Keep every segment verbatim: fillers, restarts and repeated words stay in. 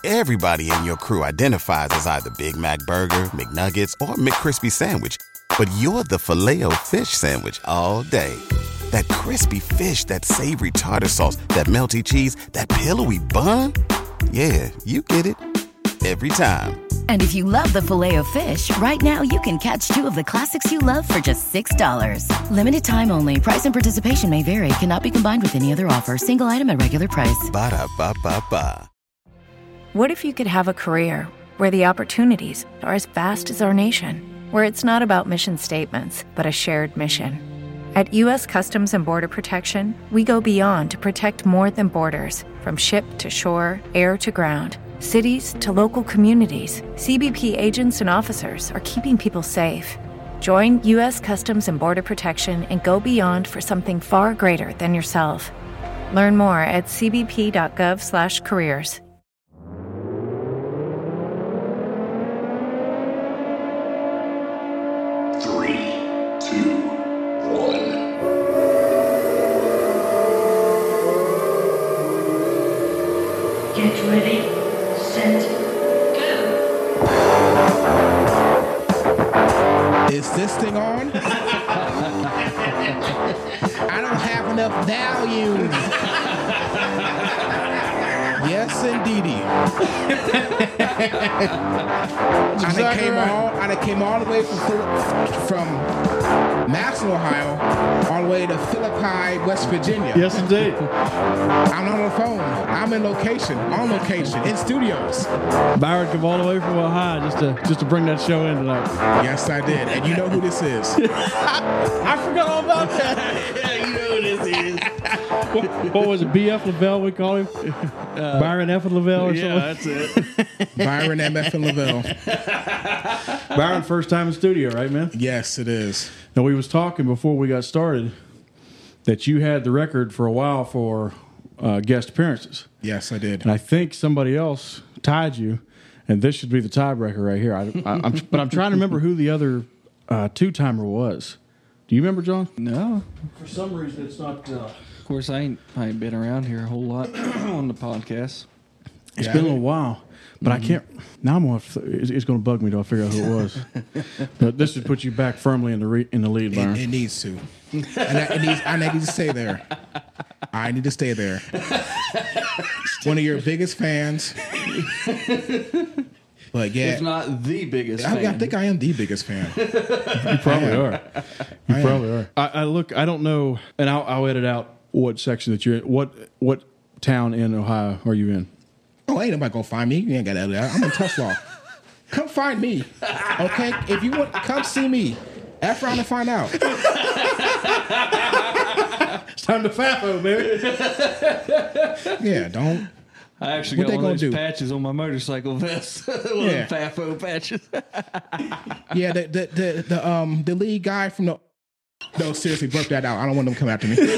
Everybody in your crew identifies as either Big Mac Burger, McNuggets, or McCrispy Sandwich. But you're the Filet-O-Fish Sandwich all day. That crispy fish, that savory tartar sauce, that melty cheese, that pillowy bun. Yeah, you get it. Every time. And if you love the Filet-O-Fish, right now you can catch two of the classics you love for just six dollars. Limited time only. Price and participation may vary. Cannot be combined with any other offer. Single item at regular price. Ba-da-ba-ba-ba. What if you could have a career where the opportunities are as vast as our nation, where it's not about mission statements, but a shared mission? At U S Customs and Border Protection, we go beyond to protect more than borders. From ship to shore, air to ground, cities to local communities, C B P agents and officers are keeping people safe. Join U S Customs and Border Protection and go beyond for something far greater than yourself. Learn more at c b p dot gov slash careers. Three, two, one. Get ready, set, go. Is this thing on? I don't have enough volume. Yes, indeedy. I done came all, I done came all the way from from Madison, Ohio, all the way to Philippi, West Virginia. Yes, indeed. I'm on the phone. I'm in location, on location, in studios. Byron came all the way from Ohio just to just to bring that show in tonight. Yes, I did. And you know who this is. I forgot all about that. Yeah, you know who this is. What, what was it? B F Lavelle, we call him? Uh, Byron F. Lavelle or yeah, something? that's it. Byron M F and Lavelle. Byron, first time in studio, right, man? Yes, it is. Now, we was talking before we got started that you had the record for a while for uh, guest appearances. Yes, I did. And I think somebody else tied you, and this should be the tiebreaker right here. I, I, I'm, but I'm trying to remember who the other uh, two-timer was. Do you remember, John? No. For some reason, it's not... Uh, Of course, I ain't, I ain't been around here a whole lot on the podcast. It's Yeah. been a little while, but mm-hmm. I can't. Now I'm gonna. It's, it's going to bug me till I figure out who it was. But this should put you back firmly in the re, in the lead, Byron. It, it needs to. And I, it needs, I need to stay there. I need to stay there. One of your biggest fans. But yeah, If not the biggest I, fan. I think I am the biggest fan. You probably are. You I probably am. are. I, I look. I don't know, and I'll, I'll edit out what section that you're in. What what town in Ohio are you in? Oh, ain't nobody gonna find me. You ain't got that. I'm in Tuslaw. Come find me, okay? If you want, come see me. Ask around and find out. It's time to FAFO, baby. Yeah, don't. I actually What got they one of gonna those do? patches on my motorcycle vest. One Yeah. of them FAFO patches. Yeah, the the the, the um the lead guy from the. No, seriously, burp that out. I don't want them to come after me.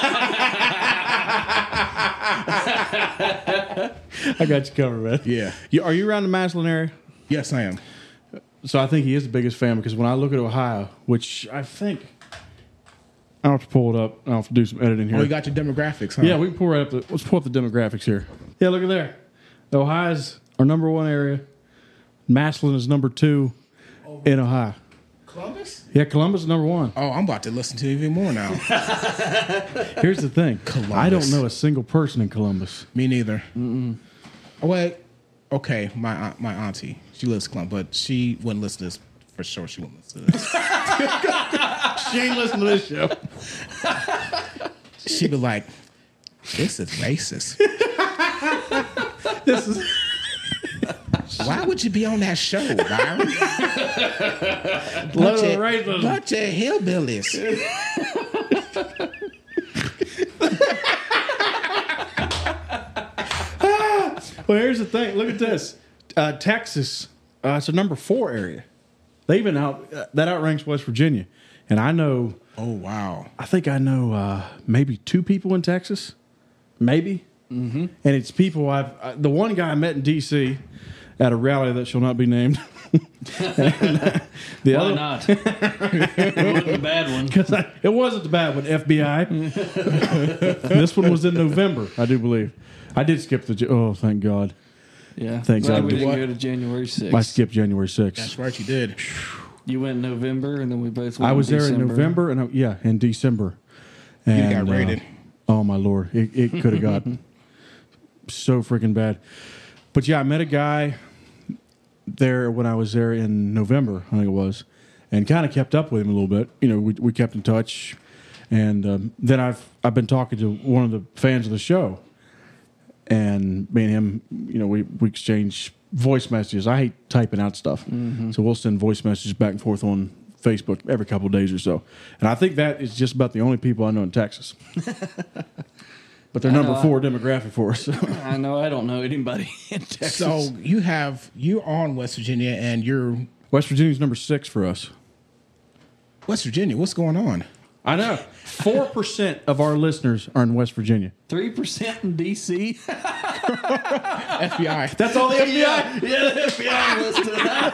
I got you covered, man. Yeah. You, are you around the Maslin area? Yes, I am. So I think he is the biggest fan because when I look at Ohio, which I think I don't have to pull it up. I don't have to do some editing here. Oh, you got your demographics, huh? Yeah, we can pull right up the. Let's pull up the demographics here. Yeah, look at there. Ohio's our number one area. Maslin is number two in Ohio. Columbus? Yeah, Columbus is number one. Oh, I'm about to listen to you even more now. Here's the thing. Columbus. I don't know a single person in Columbus. Me neither. Mm-mm. Oh, wait. Okay, my aunt, my auntie, she lives in Columbus, but she wouldn't listen to this. For sure, she wouldn't listen to this. She ain't listening to this show. She'd be like, this is racist. This is... Why would you be on that show, Byron? Load bunch, of of, racism. bunch of hillbillies. Well, here's the thing. Look at this. Uh, Texas, uh, it's a number four area. They even out uh, that outranks West Virginia, and I know. Oh wow! I think I know uh, maybe two people in Texas, maybe, mm-hmm. and it's people I've. Uh, the one guy I met in D C at a rally that shall not be named. and, uh, the Why other, not? It wasn't a bad one. Because it wasn't the bad one. F B I. This one was in November, I do believe. I did skip the. Oh, thank God. Yeah. Thanks. Glad I we did. didn't What? go to January sixth. I skipped January sixth. That's right, you did. You went in November, and then we both went I was in there in December. November and I, yeah, in December. You And, got uh, raided. oh my lord, it, it could have got so freaking bad. But yeah, I met a guy there when I was there in November, I think it was, and kind of kept up with him a little bit. You know, we we kept in touch, and um, then I've I've been talking to one of the fans of the show, and me and him, you know, we we exchange voice messages. I hate typing out stuff, so we'll send voice messages back and forth on Facebook every couple of days or so. And I think that is just about the only people I know in Texas. But they're I number know, four demographic for us. I know I don't know anybody in Texas. So you have you're on West Virginia, and you're West Virginia's number six for us. West Virginia. What's going on? I know. Four percent of our listeners are in West Virginia. Three percent in D C. F B I. That's all the F B I. Yeah, the F B I listed.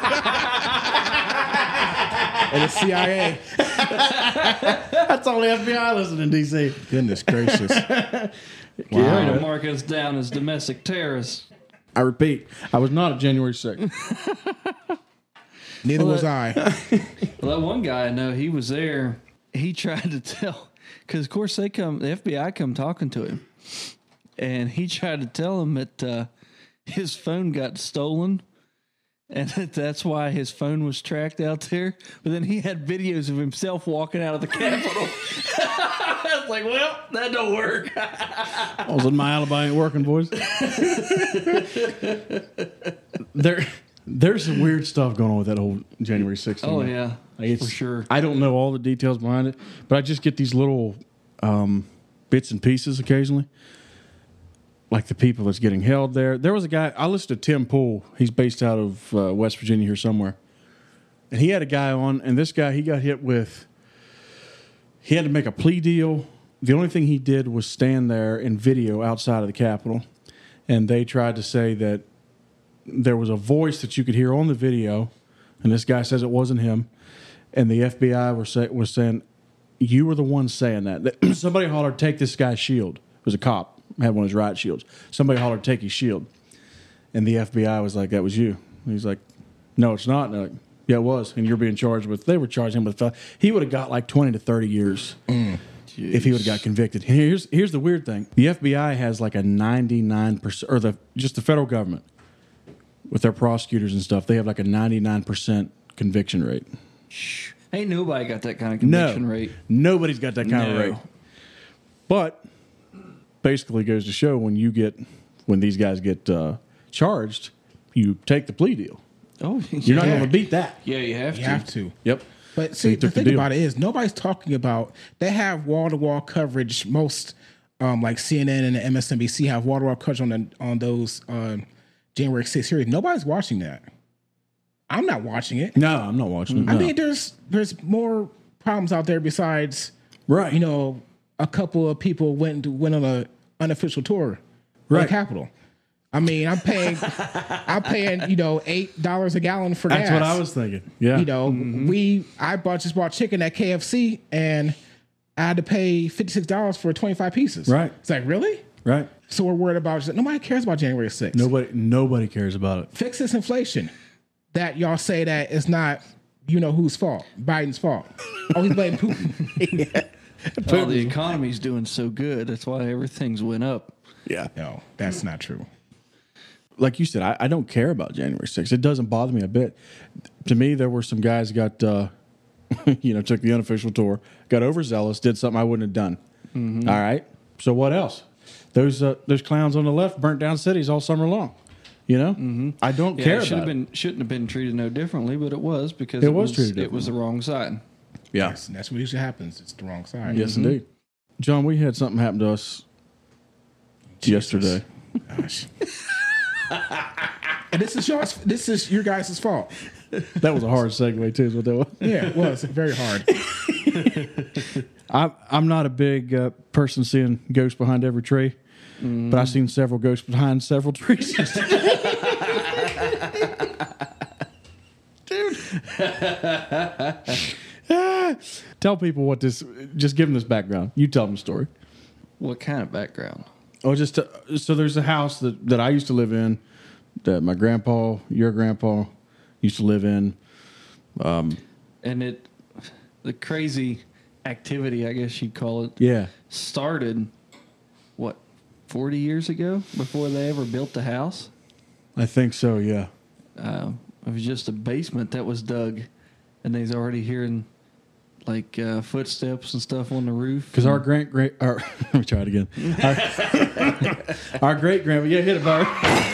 And the C I A. That's all the F B I listening in D C. Goodness gracious. Trying to mark us down as domestic terrorists. I repeat, I was not at January sixth. Neither Well, was I. Well, that one guy I know, he was there. He tried to tell, because of course they come, the F B I come talking to him, and he tried to tell him that uh, his phone got stolen, and that that's why his phone was tracked out there. But then he had videos of himself walking out of the Capitol. I was like, well, that don't work. I was in my alibi ain't working, boys. there, there's some weird stuff going on with that whole January sixth. Oh thing. yeah, Like, it's- for sure. I don't know all the details behind it, but I just get these little um, bits and pieces occasionally. Like the people that's getting held there. There was a guy, I listened to Tim Pool. He's based out of uh, West Virginia here somewhere. And he had a guy on, and this guy, he got hit with, he had to make a plea deal. The only thing he did was stand there in video outside of the Capitol. And they tried to say that there was a voice that you could hear on the video, and this guy says it wasn't him. And the F B I were say, was saying, you were the one saying that. Somebody hollered, take this guy's shield. It was a cop, had one of his riot shields. Somebody hollered, take his shield. And the F B I was like, that was you. And he's like, no, it's not. And they're like, yeah, it was. And you're being charged with, they were charging him with, he would have got like twenty to thirty years mm. if he would have got convicted. And here's, here's the weird thing. The F B I has like a ninety-nine percent, or the just the federal government, with their prosecutors and stuff, they have like a ninety-nine percent conviction rate. Shh. Ain't nobody got that kind of conviction no, rate. Nobody's got that kind No. of rate. But basically goes to show when you get, when these guys get uh, charged, you take the plea deal. Oh, You're not Yeah. going to beat that. yeah, you have You to. have to. Yep. But So you see, the took the thing deal. about it is nobody's talking about. They have wall to wall coverage. Most, um, like C N N and M S N B C, have wall to wall coverage on the, on those uh, January sixth series. Nobody's watching that. I'm not watching it. No, I'm not watching it. I no. mean, there's there's more problems out there besides, Right. You know, a couple of people went went on a unofficial tour, Right. right? Capitol. I mean, I'm paying, I'm paying, you know, eight dollars a gallon for That's gas. what I was thinking. Yeah. You know, we I bought just bought chicken at K F C and I had to pay fifty six dollars for twenty five pieces. Right. It's like, really? Right. So we're worried about nobody cares about January sixth. Nobody, nobody cares about it. Fix this inflation that y'all say that is not, you know, whose fault? Biden's fault. Oh, he's blaming Putin. Oh, the economy's doing so good. That's why everything's went up. Yeah. No, that's not true. Like you said, I, I don't care about January sixth. It doesn't bother me a bit. To me, there were some guys who got, uh, you know, took the unofficial tour, got overzealous, did something I wouldn't have done. Mm-hmm. All right. So what else? Those uh, those clowns on the left burnt down cities all summer long. You know, mm-hmm. I don't Yeah, care it should about have been shouldn't have been treated no differently, but it was because It it, was was, treated it was the wrong side. it. Yeah. Yes, and that's what usually happens. It's the wrong side. Yes, indeed. John, we had something happen to us yesterday. Gosh. And this is yours. This is your guys' fault. That was a hard segue too. Is what that was. Yeah, it was very hard. I'm I'm not a big uh, person seeing ghosts behind every tree, mm. but I've seen several ghosts behind several trees. Dude, tell people what this. Just give them this background. You tell them the story. What kind of background? Oh, just to, so there's a house that, that I used to live in that my grandpa, your grandpa, used to live in. Um, and it, the crazy activity, I guess you'd call it, yeah, started, what, forty years ago before they ever built the house? I think so, yeah. Uh, it was just a basement that was dug, and they's already hearing like uh, footsteps and stuff on the roof. Because our great great, our, let me try it again. Our, our great grandpa, yeah, hit it, Byron.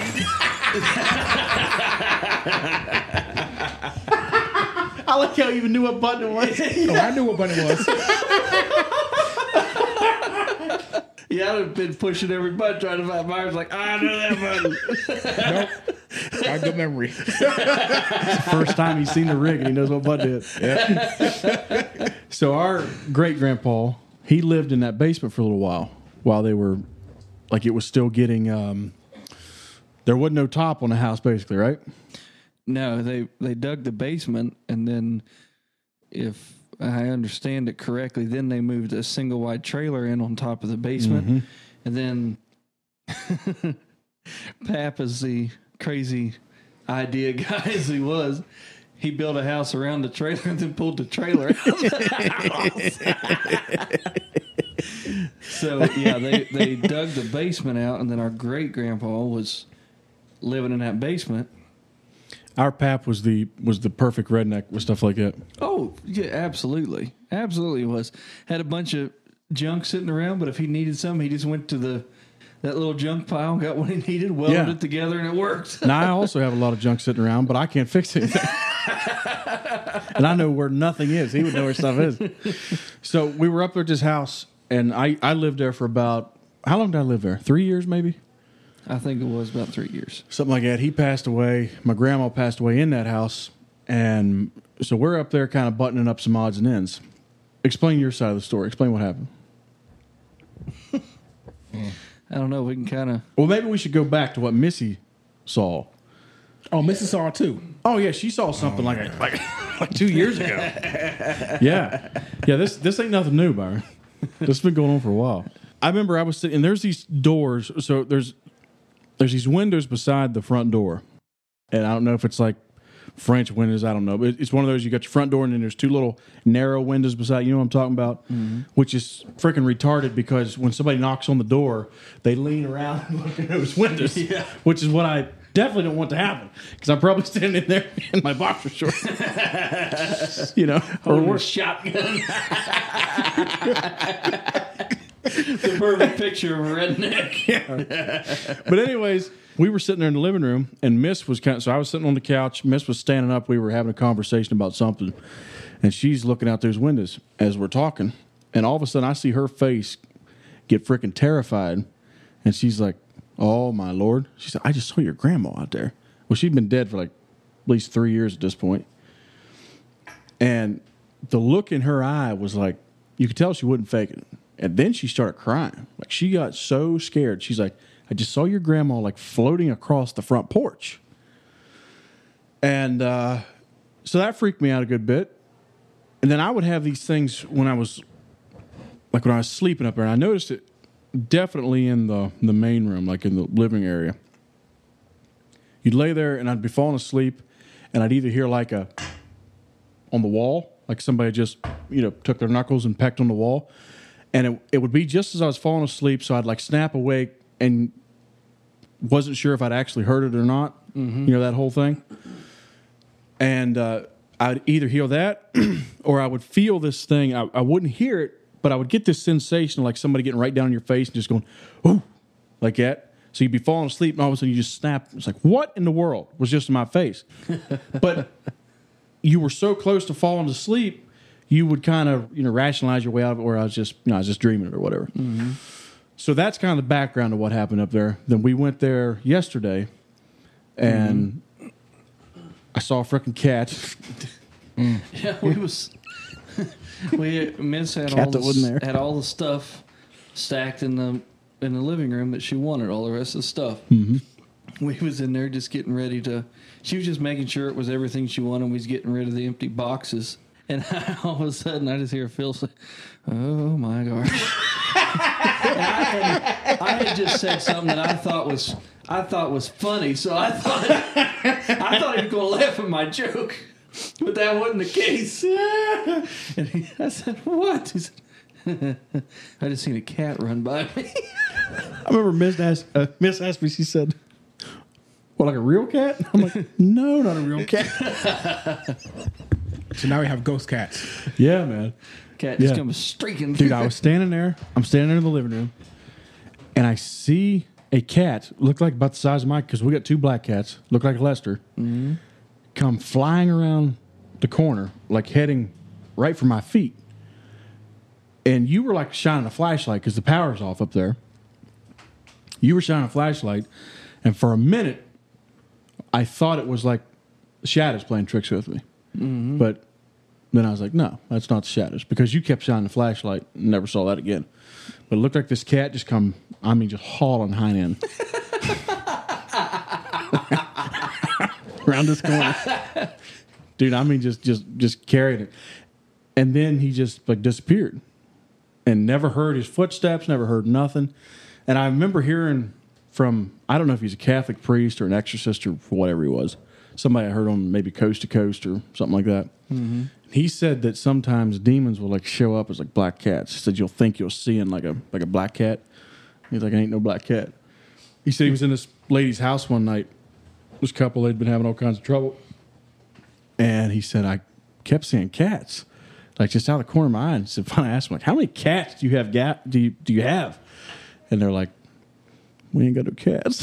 I like how you even knew what button it was. Oh, I knew what button it was. Yeah, I'd have been pushing every button trying to find Myers. Like, I know that button. Nope. Got good memory. It's the first time he's seen the rig and he knows what button it is. Yeah. So our great grandpa, he lived in that basement for a little while while they were, like, it was still getting. Um, there wasn't no top on the house, basically, right? No, they they dug the basement, and then, if I understand it correctly, then they moved a single wide trailer in on top of the basement, mm-hmm. and then Pap, as the crazy idea guy as he was, he built a house around the trailer and then pulled the trailer out of the house. So yeah, they they dug the basement out, and then our great grandpa was living in that basement. Our Pap was the was the perfect redneck with stuff like that. Oh, yeah, absolutely. Absolutely was. Had a bunch of junk sitting around, but if he needed something, he just went to the that little junk pile, got what he needed, welded yeah. it together, and it worked. Now, I also have a lot of junk sitting around, but I can't fix anything. And I know where nothing is. He would know where stuff is. So we were up at his house, and I, I lived there for about, how long did I live there? Three years, maybe? I think it was about three years. Something like that. He passed away. My grandma passed away in that house. And so we're up there kind of buttoning up some odds and ends. Explain your side of the story. Explain what happened. I don't know. We can kind of... Well, maybe we should go back to what Missy saw. Oh, Missy saw it too. Oh, yeah. She saw something oh, like, a, like like two years ago. Yeah. Yeah, this, this ain't nothing new, Byron. This has been going on for a while. I remember I was sitting... And there's these doors. So there's... There's these windows beside the front door. And I don't know if it's like French windows. I don't know. But it's one of those, you got your front door and then there's two little narrow windows beside. You know what I'm talking about? Mm-hmm. Which is freaking retarded because when somebody knocks on the door, they lean around and look at those windows. Yeah. Which is what I definitely don't want to happen. Because I'm probably standing in there in my boxer shorts. You know. Or worse. Shotgun. The perfect picture of a redneck. Yeah. But anyways, we were sitting there in the living room, and Miss was kind of, so I was sitting on the couch. Miss was standing up. We were having a conversation about something, and she's looking out those windows as we're talking. And all of a sudden, I see her face get freaking terrified, and she's like, "Oh my Lord!" She said, "I just saw your grandma out there." Well, she'd been dead for like at least three years at this point, and the look in her eye was like, you could tell she wouldn't fake it. And then she started crying. Like, she got so scared. She's like, I just saw your grandma, like, floating across the front porch. And uh, so that freaked me out a good bit. And then I would have these things when I was, like, when I was sleeping up there. And I noticed it definitely in the, the main room, like in the living area. You'd lay there, and I'd be falling asleep, and I'd either hear, like, a, on the wall, like somebody just, you know, took their knuckles and pecked on the wall. And it, it would be just as I was falling asleep, so I'd like snap awake and wasn't sure if I'd actually heard it or not. Mm-hmm. You know, that whole thing. And uh, I'd either hear that or I would feel this thing. I, I wouldn't hear it, but I would get this sensation like somebody getting right down in your face and just going, ooh, like that. So you'd be falling asleep and all of a sudden you just snap. It's like, what in the world was just in my face? But you were so close to falling asleep, you would kind of, you know, rationalize your way out of it, or I was just, you know, I was just dreaming it or whatever. Mm-hmm. So that's kind of the background of what happened up there. Then we went there yesterday, and mm-hmm. I saw a freaking cat. Mm. Yeah, we was we Miss had cat all the, there. had all the stuff stacked in the in the living room that she wanted, all the rest of the stuff. Mm-hmm. We was in there just getting ready to. She was just making sure it was everything she wanted. We was getting rid of the empty boxes. And all of a sudden, I just hear Phil say, "Oh my gosh!" I, I had just said something that I thought was I thought was funny, so I thought I thought he was going to laugh at my joke, but that wasn't the case. And he, I said, "What?" He said, "I just seen a cat run by me." I remember Miss asked, uh, Miss asked me. She said, "What, like a real cat?" I'm like, "No, not a real cat." So now we have ghost cats. Yeah, man. Cat just Yeah. comes streaking. Dude, I was standing there. I'm standing there in the living room, and I see a cat, look like about the size of Mike, because we got two black cats, look like Lester, mm-hmm. come flying around the corner, like heading right for my feet. And you were like shining a flashlight because the power's off up there. You were shining a flashlight, and for a minute, I thought it was like shadows playing tricks with me. Mm-hmm. But then I was like, no, that's not the shadows, because you kept shining the flashlight and never saw that again. But it looked like this cat just come, I mean, just hauling hind end. Around this corner. Dude, I mean, just, just, just carried it. And then he just like disappeared and never heard his footsteps, never heard nothing. And I remember hearing from, I don't know if he's a Catholic priest or an exorcist or whatever he was. Somebody I heard on maybe Coast to Coast or something like that. Mm-hmm. He said that sometimes demons will like show up as like black cats. He said you'll think you'll see in like a like a black cat. He's like, I ain't no black cat. He said he was in this lady's house one night. This couple, they'd been having all kinds of trouble. And he said, I kept seeing cats. Like just out of the corner of my eye. And so finally I asked him, like, how many cats do you have ga- do you do you have? And they're like, we ain't got no cats.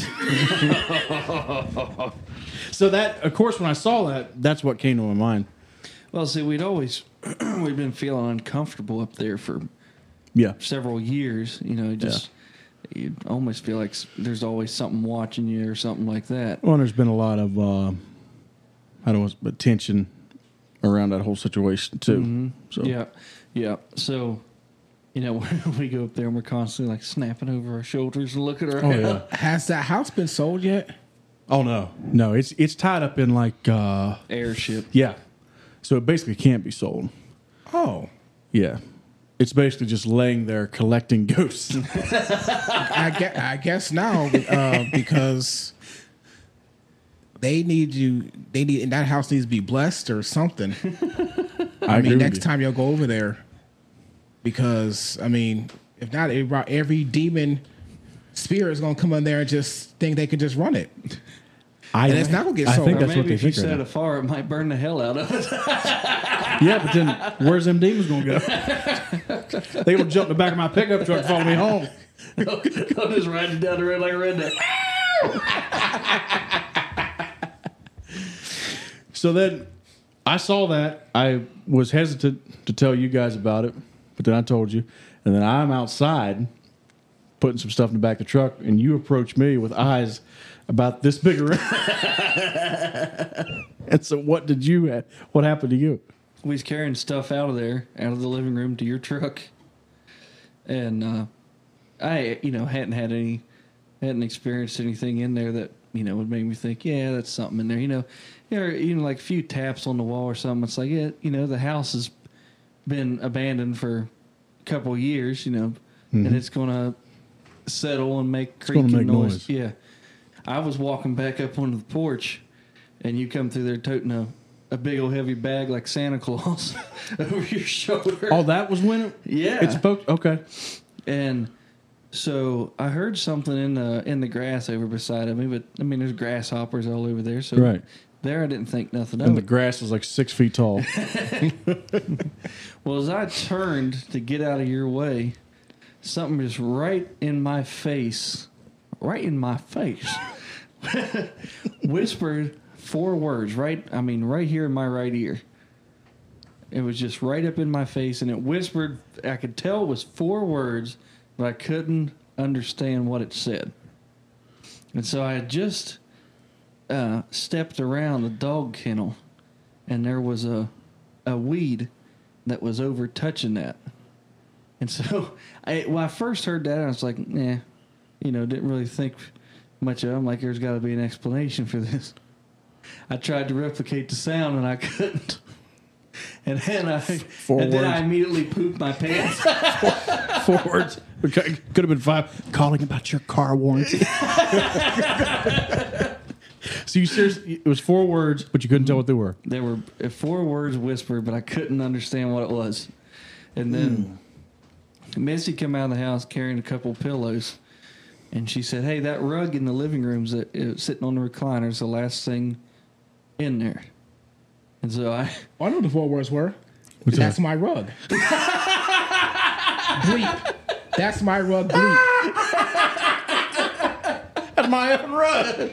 So that, of course, when I saw that, that's what came to my mind. Well, see, we'd always we've been feeling uncomfortable up there for Yeah. several years. You know, just yeah. you almost feel like there's always something watching you or something like that. Well, there's been a lot of uh, I don't know, but tension around that whole situation too. Mm-hmm. So yeah, yeah. So you know, we go up there and we're constantly like snapping over our shoulders and looking around. Oh, yeah. Has that house been sold yet? Oh no, no, it's it's tied up in like uh, Airship. yeah, so it basically can't be sold. Oh, Yeah, it's basically just laying there collecting ghosts. I guess, I guess now uh, because they need you. They need and that house needs to be blessed or something. I, I agree mean, with next you. time you'll go over there, because I mean, if not, every, every demon spirit is going to come in there and just think they can just run it. I, And it's not gonna get I sold. think Or that's maybe what they if you think right set it now. afire, it might burn the hell out of it. Yeah, but then where's them demons going to go? They going to jump in the back of my pickup truck and follow me home. I'll just ride you down the road like a redneck. So then I saw that. I was hesitant to tell you guys about it, but then I told you. And then I'm outside putting some stuff in the back of the truck, and you approach me with eyes about this big around. And so what did you, what happened to you? We was carrying stuff out of there, out of the living room to your truck. And uh, I, you know, hadn't had any, hadn't experienced anything in there that, you know, would make me think, yeah, that's something in there. You know, or, you know, like a few taps on the wall or something. It's like, yeah, you know, the house has been abandoned for a couple of years, you know, Mm-hmm. and it's going to settle and make gonna creaking make noise. noise. Yeah. I was walking back up onto the porch, and you come through there toting a, a big old heavy bag like Santa Claus over your shoulder. Oh, that was when it, Yeah. it spoke? Okay. And so I heard something in the in the grass over beside of me, but I mean, there's grasshoppers all over there. So Right. there, I didn't think nothing of And the it. grass was like six feet tall. Well, as I turned to get out of your way, something just right in my face, right in my face, whispered four words. Right, I mean, right here in my right ear. It was just right up in my face, and it whispered. I could tell it was four words, but I couldn't understand what it said. And so I had just uh, stepped around a dog kennel, and there was a a weed that was over touching that. And so I, when I first heard that, I was like, nah, you know, didn't really think much of it. I'm like, there's got to be an explanation for this. I tried to replicate the sound, and I couldn't. And then I Four and then I words. immediately pooped my pants. Four words. Okay, could have been five. Calling about your car warranty. So you seriously, it was four words, but you couldn't tell what they were. There were uh, four words whispered, but I couldn't understand what it was. And then Hmm. Missy came out of the house carrying a couple pillows, and she said, "Hey, that rug in the living room's uh, uh, sitting on the recliner is the last thing in there." And so I, I know what the four words were. What's That's that? my rug. Bleep. That's my rug. Bleep. That's my own rug.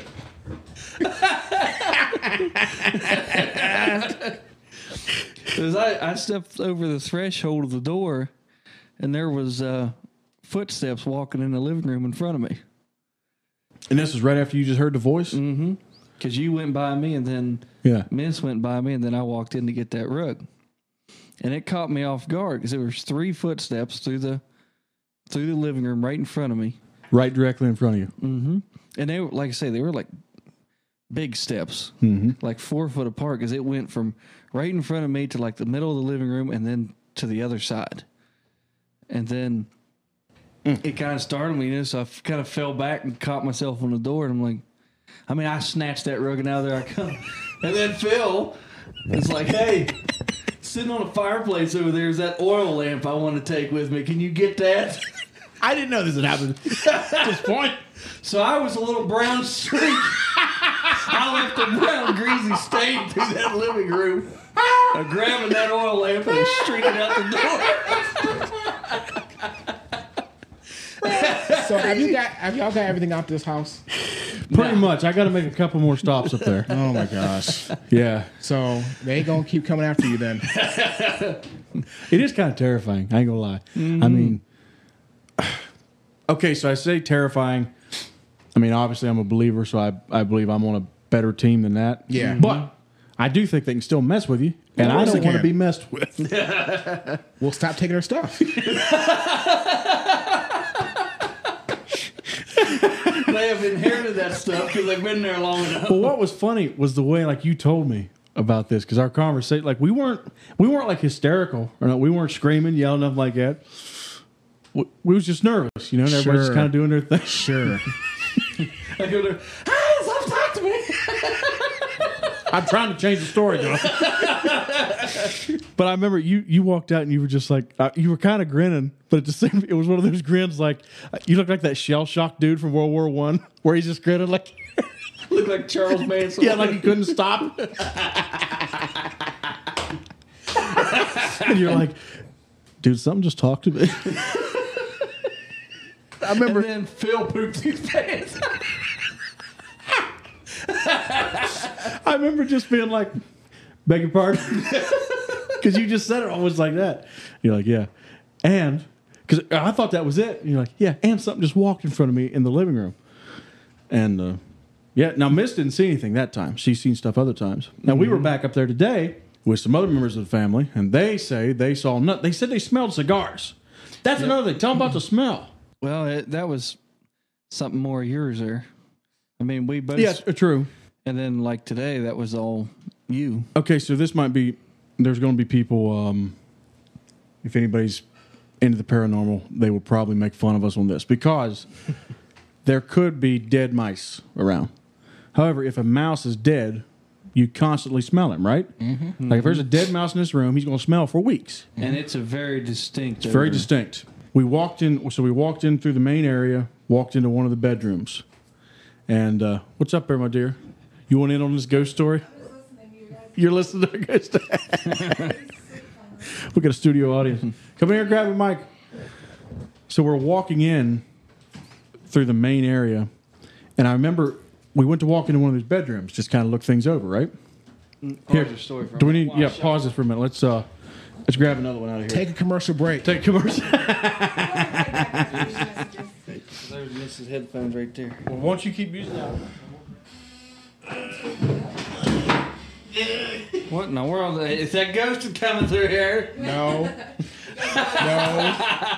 Because I, I stepped over the threshold of the door, and there was uh, footsteps walking in the living room in front of me. And this was right after you just heard the voice? Mm-hmm. Because you went by me, and then Yeah. Miss went by me, and then I walked in to get that rug. And it caught me off guard because there was three footsteps through the through the living room right in front of me. Right directly in front of you. Mm-hmm. And they were, like I say, they were like big steps, Mm-hmm. like four foot apart, because it went from right in front of me to like the middle of the living room and then to the other side. And then it kind of startled me, you know, so I kind of fell back and caught myself on the door. And I'm like, I mean, I snatched that rug and out of there I come. And then Phil is like, hey, sitting on a fireplace over there is that oil lamp I want to take with me. Can you get that? I didn't know this had happened at this point. So I was a little brown streak. I left a brown greasy stain through that living room. I'm grabbing that oil lamp and streaking out the door. So have you got? Have y'all got everything out this house? Pretty much. I got to make a couple more stops up there. Oh my gosh! Yeah. So they ain't gonna keep coming after you then. It is kind of terrifying. I ain't going to lie. I mean, okay, so I say terrifying. I mean, obviously, I'm a believer, so I, I believe I'm on a better team than that. Yeah. But I do think they can still mess with you, and Of I course don't they want to can. be messed with. We'll stop taking her stuff. They have inherited that stuff because they've been there long enough. But what was funny was the way, like, you told me about this, because our conversation, like, we weren't we weren't like hysterical, or no, we weren't screaming, yelling, nothing like that. We, we was just nervous, you know, and everybody's Sure. kind of doing their thing. Sure. I go there, hey, stop talking to me. I'm trying to change the story, though. But I remember you you walked out and you were just like, uh, you were kind of grinning, but at the same, it was one of those grins like, uh, you look like that shell shock dude from World War One, where he's just grinning like, Look like Charles Manson. yeah, like he couldn't stop. And you're like, dude, something just talked to me. I remember. And then Phil pooped his pants. I remember just being like, beg your pardon? Because you just said it almost like that. You're like, yeah. And, because I thought that was it. And you're like, yeah, and something just walked in front of me in the living room. And, uh, yeah, now Miss didn't see anything that time. She's seen stuff other times. Now, we were back up there today with some other members of the family, and they say they saw nothing. They said they smelled cigars. That's another thing. Tell them about the smell. Well, it, that was something more of yours there. I mean, we both. Yeah, true. And then, like today, that was all you. Okay, so this might be, there's going to be people, um, if anybody's into the paranormal, they will probably make fun of us on this because there could be dead mice around. However, if a mouse is dead, you constantly smell him, right? Mm-hmm. Like if there's a dead mouse in this room, he's going to smell for weeks. And it's a very distinct. It's very odor. distinct. We walked in, so we walked in through the main area, walked into one of the bedrooms. And uh, what's up there, my dear? You want in on this ghost story? You're listening to a ghost story. We got a studio audience. Come here, grab a mic. So we're walking in through the main area, and I remember we went to walk into one of these bedrooms, just kind of look things over, right? Here, your story for a do we minute. need? Yeah, pause this for a minute. Let's uh, let's grab another one out of here. Take a commercial break. Take a commercial. There's Missus Headphones right there. Well, why don't you keep using that? What in the world? Is that ghost coming through here? No. No.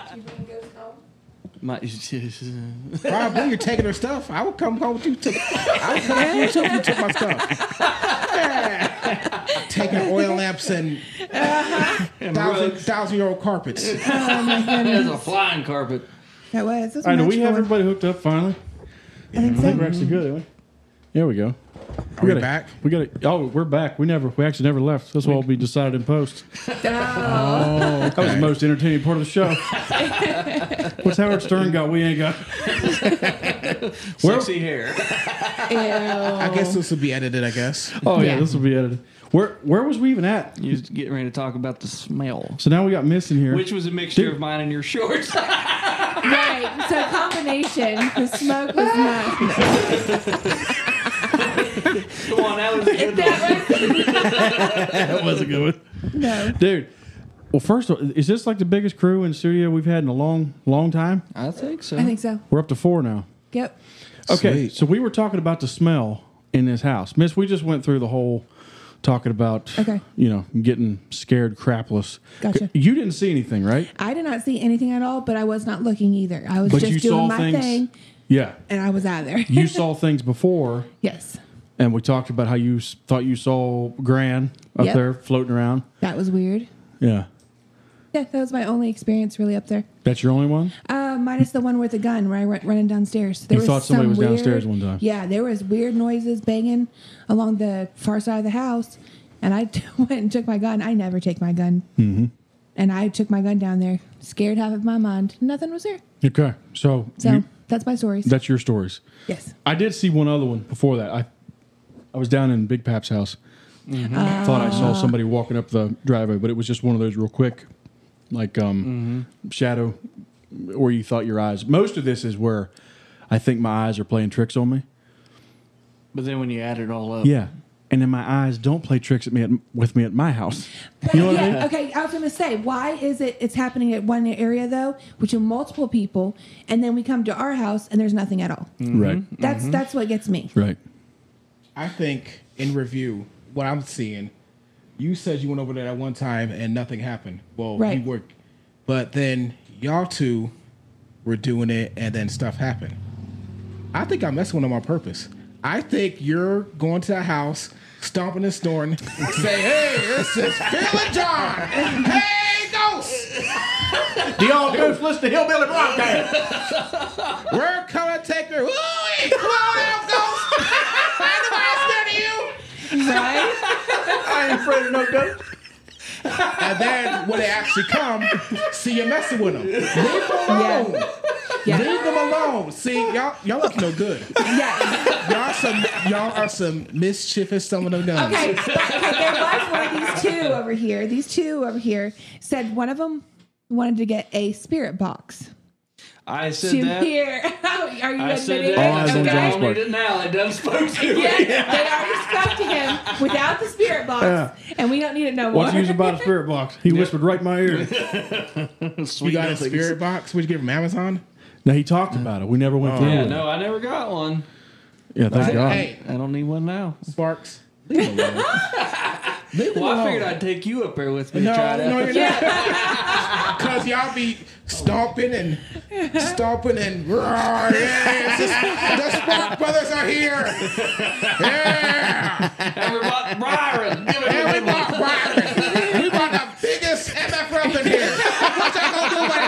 My, Probably you're taking her stuff. I would come home with you. Took, I would come home with you if you took my stuff. Taking an oil lamp steps and And thousand, rugs. thousand year old carpets. Oh my There's goodness. a flying carpet. That was. That's All right, do we magical. have everybody hooked up finally? I think I think so. we're actually good, aren't we? There we go. Are we gotta- back? We got to. Oh, we're back. We never. We actually never left. This will all be decided in post. Oh. That was the most entertaining part of the show. What's Howard Stern got? We ain't got. Where- Sexy hair. I guess this will be edited. I guess. Oh yeah, Yeah. this will be edited. Where Where was we even at? You was getting ready to talk about the smell, So now we got Miss in here. which was a mixture Dude. of mine and your shorts. Right. So combination. The smoke was not. Come on, that was a good one. That was That was a good one, no. dude. Well, first, of all, is this like the biggest crew in studio we've had in a long, long time? I think so. I think so. We're up to four now. Yep. Okay, Sweet. so we were talking about the smell in this house, Miss. We just went through the whole talking about, Okay. you know, getting scared crapless. Gotcha. You didn't see anything, right? I did not see anything at all, but I was not looking either. I was But just you doing saw my things. thing, Yeah, and I was out of there. you saw things before, Yes. and we talked about how you s- thought you saw Gran up Yep. there floating around. That was weird. Yeah, Yeah, that was my only experience really up there. that's your only one. Uh, minus the one with the gun where I went running downstairs. There You thought somebody some was downstairs weird- one time. Yeah, there was weird noises banging along the far side of the house, and I went and took my gun. I never take my gun. Mm-hmm. And I took my gun down there, scared half of my mind. Nothing was there. Okay, so, So you- that's my stories. that's your stories. yes. I did see one other one before that. I I was down in Big Pap's house. Thought I saw somebody walking up the driveway, but it was just one of those real quick, like um, shadow, where you thought your eyes. Most of this is where I think my eyes are playing tricks on me. But then when you add it all up, Yeah, and then my eyes don't play tricks at me at, with me at my house. You know what I mean? Yeah, okay, I was going to say, why is it it's happening at one area, though, which are multiple people, and then we come to our house and there's nothing at all? Right, That's that's what gets me. right. I think in review, what I'm seeing, you said you went over there that one time and nothing happened. Well, Right. you worked, but then y'all two were doing it and then stuff happened. I think I'm messing with them on purpose. I think you're going to the house, stomping and snoring, say, "Hey, this is Phil and John. Hey, ghosts, Do y'all ghosts listen to Hillbilly Broadcast? we're coming to take her. Ooh, come on out, ghosts. Ain't nobody scared of you." Right? I ain't afraid of no ghosts. And then when they actually come, see you messing with them. Leave them alone. Yeah. Leave them alone. See, y'all, y'all look no good. Yeah. Y'all some, y'all are some mischievous some of them guns. Okay, but, okay, there was one of these two over here. These two over here said one of them wanted to get a spirit box I said to that. hear. Are you I said admitting that. All eyes it? on I John's don't part. need it now. It done spoke to me. Yeah, they already spoke to him without the spirit box, Yeah. and we don't need it no more. What's the use about a spirit box? He whispered right in my ear. You got a spirit box? Would you get from Amazon? Now he talked about it. We never went through Yeah, it. no, I never got one. Yeah, thank God. Hey, I don't need one now. Sparks. Leave them alone. Leave them Well, I alone. figured I'd take you up there with me No, to try that. no, you're not. Because y'all be stomping and stomping and roar. Yeah, it's just- the Spark Brothers are here. Yeah. Everybody, Byron, give it And we to me. brought Byron. We brought the biggest M F up in here. What y'all gonna do right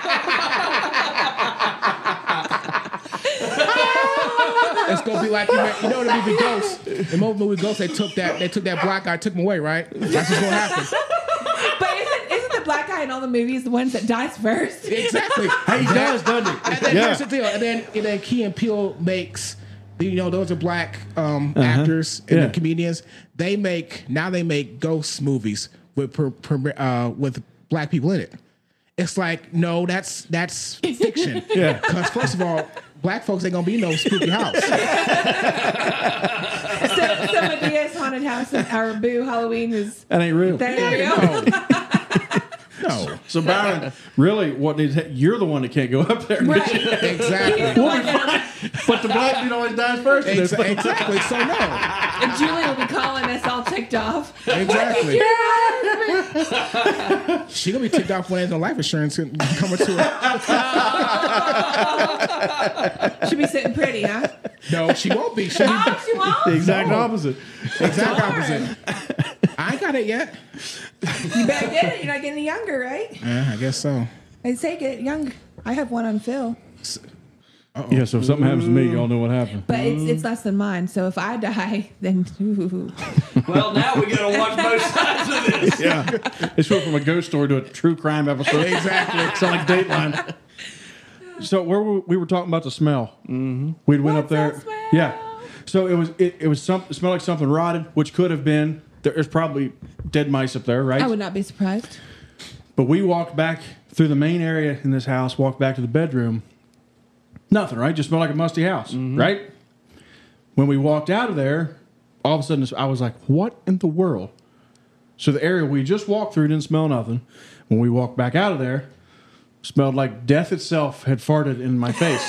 now? It's gonna be like you, know- you know the movie Ghost. The movie Ghost. They took that. They took that black guy, took him away. Right. That's what's gonna happen. But isn't, isn't the black guy in all the movies the ones that dies first? Exactly. He does, doesn't he? And then Yeah. here's the deal. And then and then Key and Peele makes. You know, those are black um, Uh-huh. actors and Yeah. comedians. They make now they make ghost movies with per, per, uh, with black people in it. It's like no, that's that's fiction. Yeah. Because first of all, black folks ain't gonna be no spooky house. So, so Medea's haunted house or Boo Halloween is That ain't real. that ain't real. No. No. So Byron, really, what did you're the one that can't go up there? Right. Exactly. He's the one that- But the black dude always dies first. in this Exa- thing. exactly. So no. and Julie will be calling us all ticked off. Exactly. Your husband. She gonna be ticked off when there's no life insurance coming to her. She'll be sitting pretty, huh? No, she won't be. She'll be Oh, she won't. The exact opposite. exact opposite. I I ain't got it yet. You better get it. You're not getting younger, right? Yeah, I guess so. I'd say get younger. I have one on Phil. Uh-oh. Yeah, so if something happens to me, y'all know what happened. But it's it's less than mine. So if I die, then ooh. Well, now we got to watch both sides of this. Yeah. It's went from a ghost story to a true crime episode. Exactly. It's like Dateline. So where were, we were talking about the smell. Mm-hmm. We went What's up there. that smell? Yeah. So it was it, it was some it smelled like something rotted, which could have been there's probably dead mice up there, right? I would not be surprised. But we walked back through the main area in this house, walked back to the bedroom. Nothing, right? Just smelled like a musty house, mm-hmm. right? When we walked out of there, all of a sudden I was like, what in the world? So the area we just walked through didn't smell nothing. When we walked back out of there, smelled like death itself had farted in my face.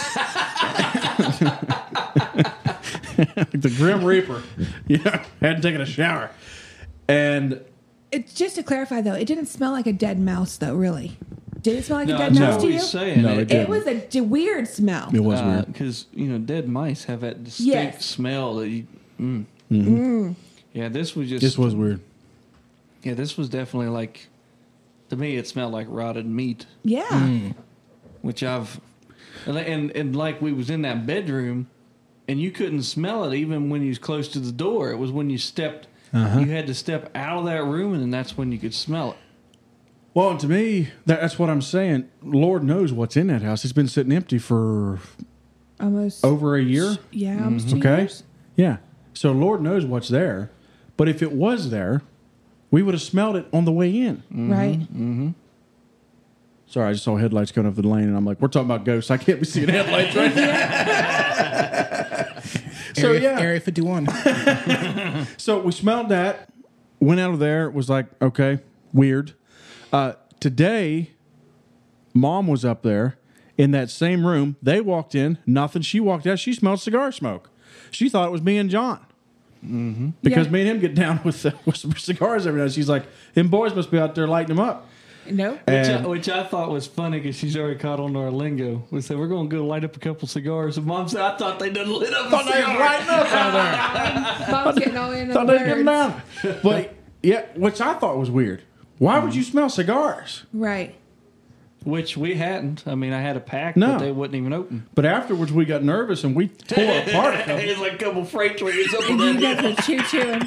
Like the Grim Reaper. Yeah, hadn't taken a shower. And It's just to clarify though, it didn't smell like a dead mouse though, really. Did it smell like No, a dead that's mouse what to you? he's saying. No, it it, didn't. It was a d- weird smell. it was weird. Because, you know, dead mice have that distinct Yes. smell that you. Mm. Mm. Yeah, this was just. This was weird. Yeah, this was definitely like. To me, it smelled like rotted meat, Yeah. which I've. And, and, and like we was in that bedroom, and you couldn't smell it even when you was close to the door. It was when you stepped. Uh-huh. You had to step out of that room, and then that's when you could smell it. Well, and to me, that, that's what I'm saying. Lord knows what's in that house. It's been sitting empty for Almost. over a year. Yeah, almost two Okay. years. Yeah. So Lord knows what's there. But if it was there, we would have smelled it on the way in. Right. Mm-hmm. Sorry, I just saw headlights coming up the lane, and I'm like, we're talking about ghosts. I can't be seeing headlights right now. So, Area, yeah. Area fifty-one. So we smelled that, went out of there, was like, okay, weird. Uh, today, Mom was up there in that same room. They walked in, nothing. She walked out. She smelled cigar smoke. She thought it was me and John. Mm-hmm. Because Yeah. me and him get down with, the, with some cigars every night. She's like, them boys must be out there lighting them up. No. Which, I, And- which I thought was funny because she's already caught on to our lingo. We said, we're going to go light up a couple cigars. And Mom said, I thought they done lit up a Thought they was cigar. lighting up out there. Mom's getting all in Thought the they was getting words. down. But, yeah, which I thought was weird. Why would you smell cigars? Right. Which we hadn't. I mean, I had a pack, No. but they wouldn't even open. But afterwards, we got nervous and we tore apart a couple. It's like a couple freight trains up on You that. guys were choo chewing.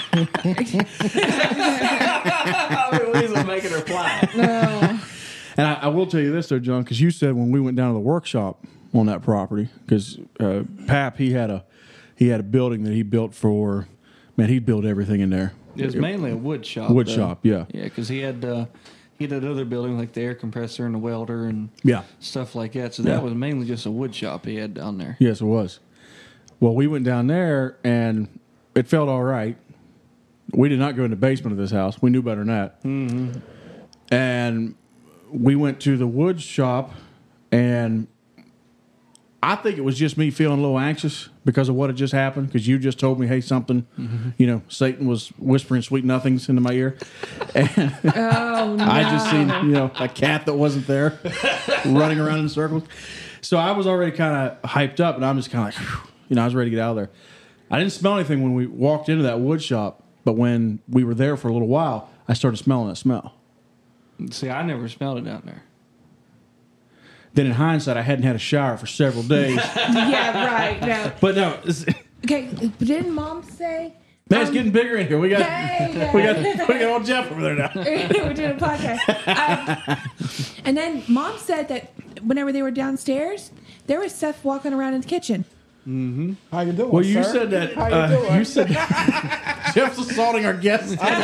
I mean, we was making her fly. No. And I, I will tell you this, though, John, because you said when we went down to the workshop on that property, because uh, Pap, he had a he had a building that he built for, man, he'd build everything in there. It was mainly a wood shop. Wood though. shop, yeah. Yeah, because he had uh, he had another building like the air compressor and the welder and Yeah. stuff like that. So that Yeah. was mainly just a wood shop he had down there. Yes, it was. Well, we went down there, and it felt all right. We did not go in the basement of this house. We knew better than that. Mm-hmm. And we went to the wood shop, and I think it was just me feeling a little anxious because of what had just happened, because you just told me, hey, something, Mm-hmm. you know, Satan was whispering sweet nothings into my ear. And Oh, no. I just seen, you know, a cat that wasn't there running around in circles. So I was already kind of hyped up, and I'm just kind of like, whew, you know, I was ready to get out of there. I didn't smell anything when we walked into that wood shop, but when we were there for a little while, I started smelling that smell. See, I never smelled it down there. Then in hindsight, I hadn't had a shower for several days. Yeah, right. No. But no, it's, Okay, didn't Mom say? man, it's Um, getting bigger in here. We got, Hey, we got, we got old Jeff over there now. We're doing a podcast. Um, and then Mom said that whenever they were downstairs, there was Seth walking around in the kitchen. How you doing, Well, you sir? said that. How you Uh, doing? you said that Jeff's assaulting our guests. Hey,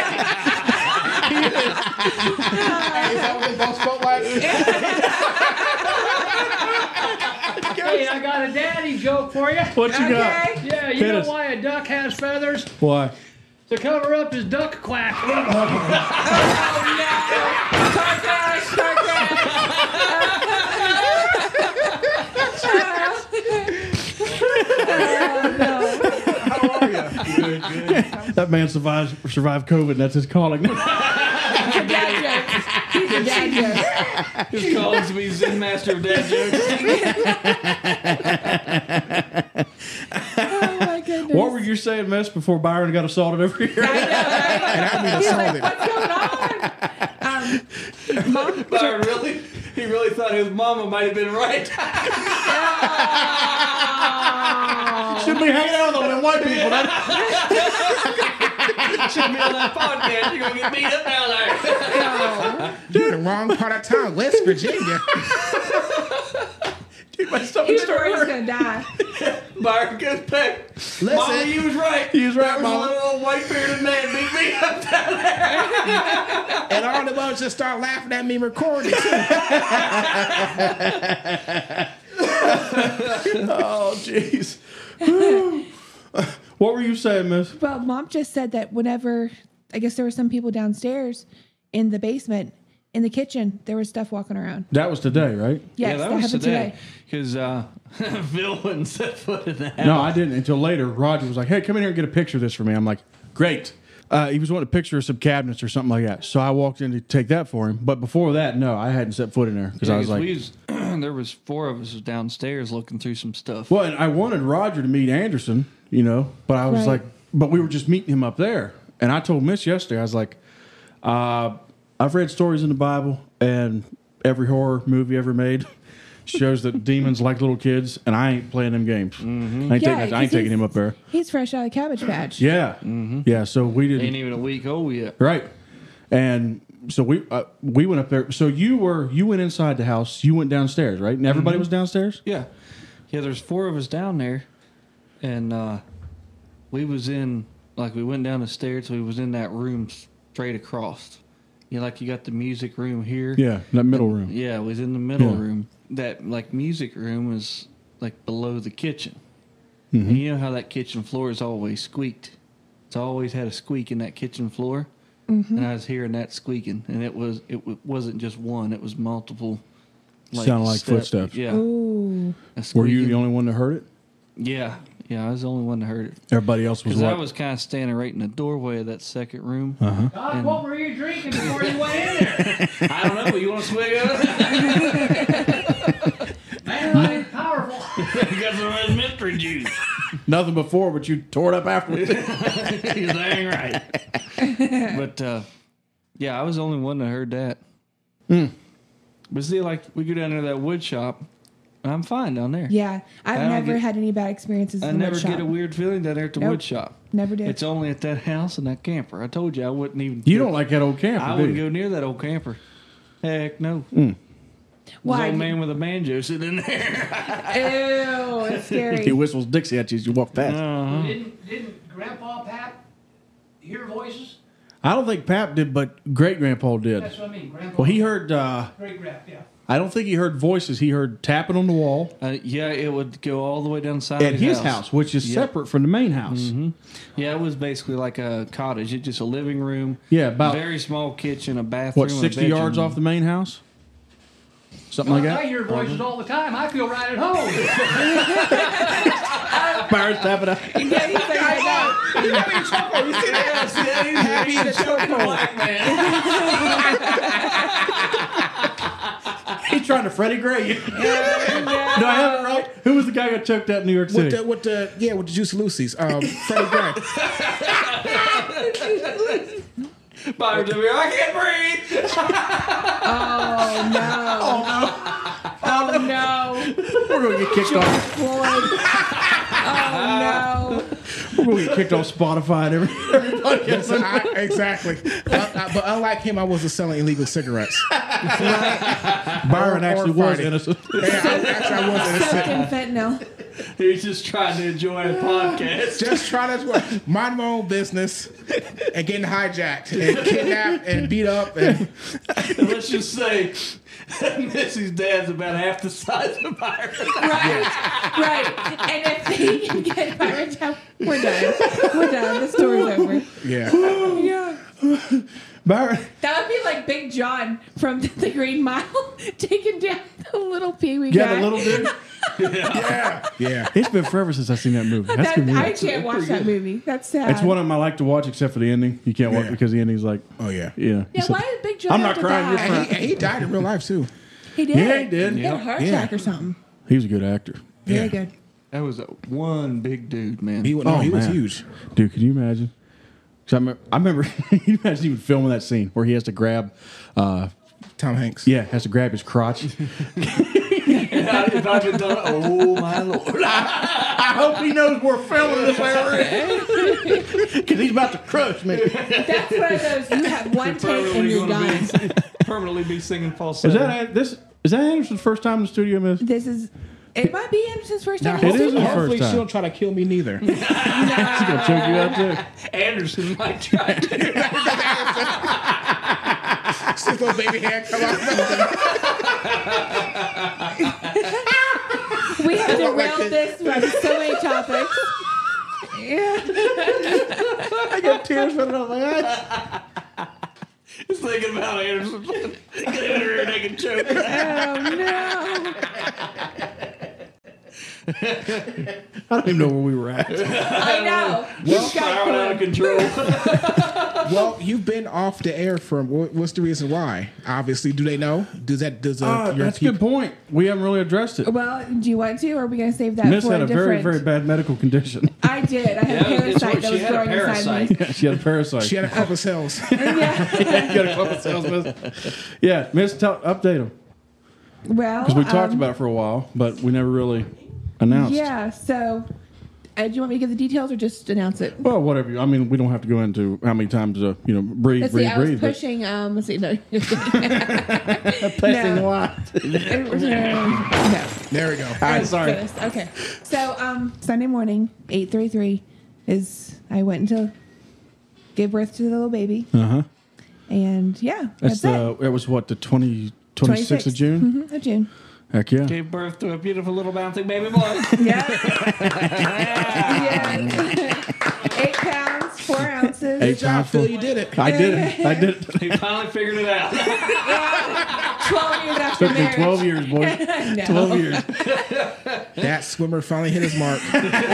is that what they both spoke like? Hey, I got a daddy joke for you. What you got? Okay. Yeah, you Hit know us. why a duck has feathers? Why? To cover up his duck quack. Car crash, car crash. How are you? That man survived survived COVID. And that's his calling. Dad jokes. He's a dad joke. His calling to be Zen Master of Dad Jokes. Oh my goodness. What were you're saying mess before Byron got assaulted over here. I know, right? And I mean He's assaulted. like, what's going on? Um, Mom, Byron really, he really thought his mama might have been right. Shouldn't be hanging out with them white people. That, Shouldn't be on that podcast. You're gonna get beat up down there. You're in the wrong part of town, West Virginia. dude, my stomach he was started worried hurting. he's gonna die. Byron goes back. Mama, you was right. He was right, There was Mama. a little old white bearded man beat me up down there. And all the ones just start laughing at me recording too. Oh, jeez. What were you saying, Miss? Well, Mom just said that whenever, I guess there were some people downstairs in the basement, in the kitchen, there was stuff walking around. That was today, right? Yes, yeah, that, that was happened today. today. Because uh, Phil wouldn't set foot in that. No, I didn't until later. Roger was like, hey, come in here and get a picture of this for me. I'm like, great. Uh, he was wanting a picture of some cabinets or something like that. So I walked in to take that for him. But before that, no, I hadn't set foot in there because Yeah, I was 'cause like, we was, there was four of us downstairs looking through some stuff. well, and I wanted Roger to meet Anderson, you know, but I was Right. like, but we were just meeting him up there. And I told Miss yesterday, I was like, uh, I've read stories in the Bible, and every horror movie ever made shows that demons like little kids, and I ain't playing them games. Mm-hmm. I ain't, Yeah, taking, I ain't 'cause taking he's- him up there. He's fresh out of Cabbage Patch. Yeah. Mm-hmm. Yeah, so we didn't. Ain't even a week old yet. Right. And so we uh, we went up there. So you were you went inside the house. You went downstairs, right? And everybody Mm-hmm. was downstairs. Yeah. Yeah, there's four of us down there. And uh, we was in, like, we went down the stairs. We was in that room straight across. You know, like, you got the music room here. Yeah, that middle room. Yeah, it was in the middle Yeah. room. That, like, music room is, like, below the kitchen. Mm-hmm. And you know how that kitchen floor is always squeaked? It's always had a squeak in that kitchen floor. Mm-hmm. And I was hearing that squeaking. And it, was, it w- wasn't just one. It was multiple. Sounded like step- footsteps. Yeah. Ooh. a Were you squeaking. the only one that heard it? Yeah, yeah, I was the only one that heard it. Everybody else was Because I what? was kind of standing right in the doorway of that second room. Uh-huh. God, And- what were you drinking before you went in there? I don't know. You want to swig of it? Man, that is powerful. Got some of that mystery juice. Nothing before, but you tore it up afterwards. He's dang right. But uh, yeah, I was the only one that heard that. Hmm. But see, like we go down there to that wood shop, and I'm fine down there. Yeah, I've I don't never get- had any bad experiences I in the never wood shop. get a weird feeling down there at the Nope. wood shop. Never did. It's only at that house and that camper. I told you I wouldn't even. You don't like that old camper, I do wouldn't you? go near that old camper. Heck no. Mm. Why? There's an old man with a banjo sitting in there. Ew, it's scary. He whistles Dixie at you as you walk past. Uh-huh. Didn't didn't Grandpa Pat hear voices? I don't think Pap did, but Great Grandpa did. That's what I mean. Grandpa. Well, he heard. Uh, Great grand, yeah. I don't think he heard voices. He heard tapping on the wall Uh, yeah, it would go all the way down the side at of his house, which is Yep. separate from the main house. Mm-hmm. Yeah, it was basically like a cottage. It's just a living room. Yeah, about very small kitchen, a bathroom. what a sixty bedroom. yards off the main house, something Well, like I that. hear voices all the time. I feel right at home. Byron's tapping out. Yeah, he's like, I know. You know what you're talking about. You see that? See that? He's, Happy he's the a choking chokehold. black man. He's trying to Freddie Gray you. Do I have it right? Who was the guy who got choked out in New York City? With the, with the yeah, with the Juicy Lucy's, um, Freddie Gray. Byron's over here. I can't breathe. Oh no! Oh no! We're gonna get kicked off. Floyd. Oh no! We're gonna get kicked off Spotify and every, every podcast. Listen, I, exactly. Uh, uh, but unlike him, I wasn't selling illegal cigarettes. Byron Or- or actually was fighting. innocent. Yeah, I, actually, I was Soaked innocent. in fentanyl. He's just trying to enjoy a podcast. Just trying to mind my own business and getting hijacked and kidnapped and beat up. And Let's just say Missy's dad's about half the size of Byron. Right, right. And if he can get Byron down, we're done. We're done. The story's over. yeah, Yeah. Byron, That would be like Big John from The Green Mile taking down the little Pee Wee yeah, guy. the little dude. yeah, yeah. It's been forever since I've seen that movie. That's That, good movie. I can't watch that movie. That's sad. It's one of them I like to watch, except for the ending. You can't watch Yeah. because the ending's like, Oh yeah. yeah. Yeah, He why said- did Big John I'm have not to crying, you're die? crying. And he, and he died in real life too. He did. Yeah, he did. He had a heart Yeah. attack or something. He was a good actor. Very Yeah. good. That was a one big dude, man. He, no, Oh, he was man. huge. Dude, can you imagine? 'Cause I remember, I remember can you imagine even filming that scene where he has to grab, uh, Tom Hanks. yeah, has to grab his crotch. If I've been done, oh my lord! I hope he knows we're filming this area because he's about to crush me. That's one of those. You have one take and you're gonna done. be, permanently be singing falsetto. Is that this? Is that Anderson's first time in the studio, Miss? This is. It might be Anderson's first Now, time. It is his hopefully first time. she don't try to kill me neither. She's gonna choke you out too. Anderson might try to. His little baby hair come out. We have derailed this from so many topics. Yeah. I got tears running off my eyes. Just thinking about Anderson. Get in her and they can choke. Oh no. I don't even know where we were at. I know. Well, You've got Spiraling out of control. Well, you've been off the air for what- what's the reason why? Obviously, do they know? Does that does uh, Uh, your that's a people? good point. We haven't really addressed it. Well, do you want to, or are we going to save that Miss for had a a very, different? very bad medical condition. I did. I had Yeah, a it's parasite what- that she was had a growing inside me. parasite. She had a parasite. She had a couple cells. Yeah. you got a couple cells, Miss. Yeah, Miss, tell, update them. Well, Because we talked um, about it for a while, but we never really announced. Yeah. So, uh, do you want me to give the details or just announce it? Well, whatever. you- I mean, we don't have to go into how many times, uh, you know, breathe, Let's see. breathe, I was breathe. but- pushing. Um. Let's see. No. Pushing No. what? no. There we go. All right, sorry. Goodness. Okay. So, um, Sunday morning, eight thirty-three is I went to give birth to the little baby, Uh huh. and yeah, That's that's, the. it. It was what the twenty, twenty-sixth of June. Mm-hmm, of June. Heck yeah. Gave birth to a beautiful little bouncing baby boy. Yeah. yeah. Eight pounds, four ounces. Eight Job, pounds Phil, full. you did it. I did it. I did it. He finally figured it out. Twelve years after Took me marriage. twelve years, boy. No. Twelve years. That swimmer finally hit his mark.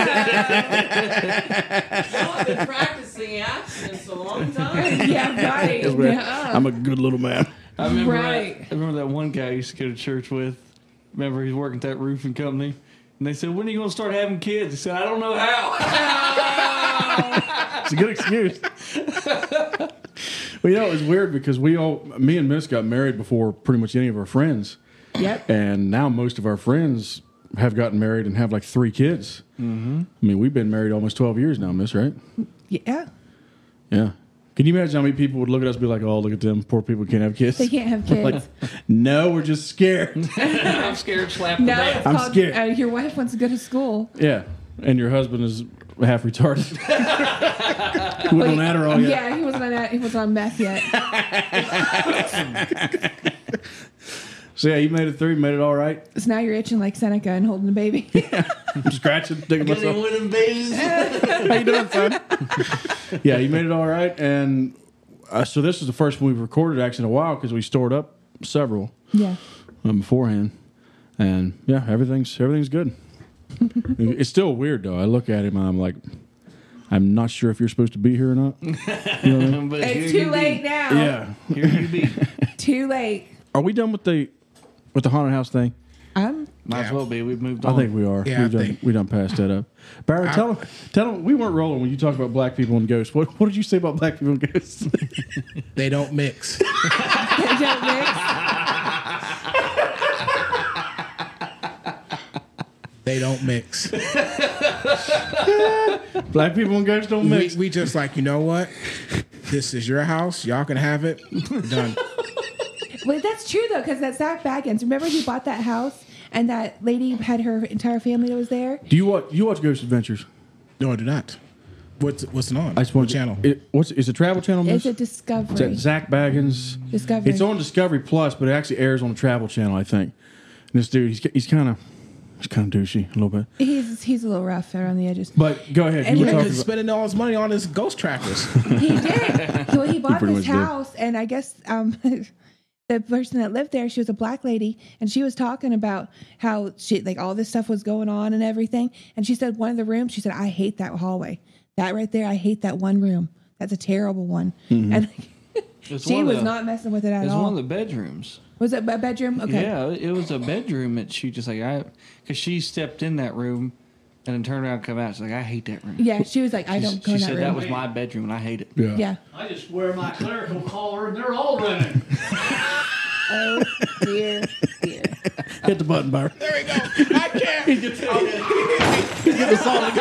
I've been practicing accents a long time. Yeah, right. That's where Yeah. I'm a good little man. I remember, Right. that, I remember that one guy I used to go to church with. Remember, he's working at that roofing company. And they said, when are you going to start having kids? He said, I don't know how. It's a good excuse. Well, you know, it was weird because we all, me and Miss got married before pretty much any of our friends. Yep. And now most of our friends have gotten married and have like three kids. Mm-hmm. I mean, we've been married almost twelve years now, Miss, right? Yeah. Yeah. Can you imagine how many people would look at us and be like, oh, look at them. Poor people can't have kids. They can't have kids. Like, no, we're just scared. I'm scared, slap no, the it's I'm called, scared. Uh, your wife wants to go to school. Yeah. And your husband is half retarded. He wasn't on Adderall yet. Yeah, he wasn't on that. He wasn't on meth yet. So, yeah, you made it through. You made it all right. So now you're itching like Seneca and holding a baby. I'm scratching, digging Getting myself. with them babies. How you doing, son? Yeah, you made it all right. And uh, so this is the first one we've recorded actually in a while because we stored up several Yeah. um, beforehand. And yeah, everything's everything's good. It's still weird though. I look at him and I'm like, I'm not sure if you're supposed to be here or not. You know what I mean? But It's here too you late be. now. Yeah. Here you be. Too late. Are we done with the with the haunted house thing? Um. Might as Yeah. well be. We've moved I on. think we are. Yeah, I we've done think- we done passed that up. Barry, tell them, tell them we weren't rolling when you talked about black people and ghosts. What what did you say about black people and ghosts? They don't mix. Don't mix. They don't mix. Black people and ghosts don't We, mix. we just like, you know what? This is your house. Y'all can have it. Done. Well, that's true though, because that Zach Baggins. Remember he bought that house, and that lady had her entire family that was there. Do you watch you watch Ghost Adventures? No, I do not. What's what's it on? I just what want channel? It, what's is it Travel Channel? It's Miss? a Discovery. Is that Zach Baggins? Discovery. It's on Discovery Plus, but it actually airs on the Travel Channel, I think. And this dude, he's he's kind of he's kind of douchey a little bit. He's he's a little rough around the edges. But go ahead. And You were when- talking He's about, spending all his money on his ghost trackers. He did. Well, he bought pretty this much did. house, and I guess um, the person that lived there, she was a black lady, and she was talking about how she like all this stuff was going on and everything. And she said one of the rooms, she said, "I hate that hallway. That right there, I hate that one room. That's a terrible one." Mm-hmm. And It's she one of was the- not messing with it at It was all. one of the bedrooms. Was it a bedroom? Okay. Yeah, it was a bedroom that she just like I, because she stepped in that room And then turned around and come out. She's like, I hate that room. Yeah, she was like, I don't go She in that said room. that was my bedroom and I hate it. Yeah. Yeah. I just wear my clerical collar and they're all running. Oh, dear, dear. Hit the button, Byron. There we go. I can't. He gets, he gets assaulted.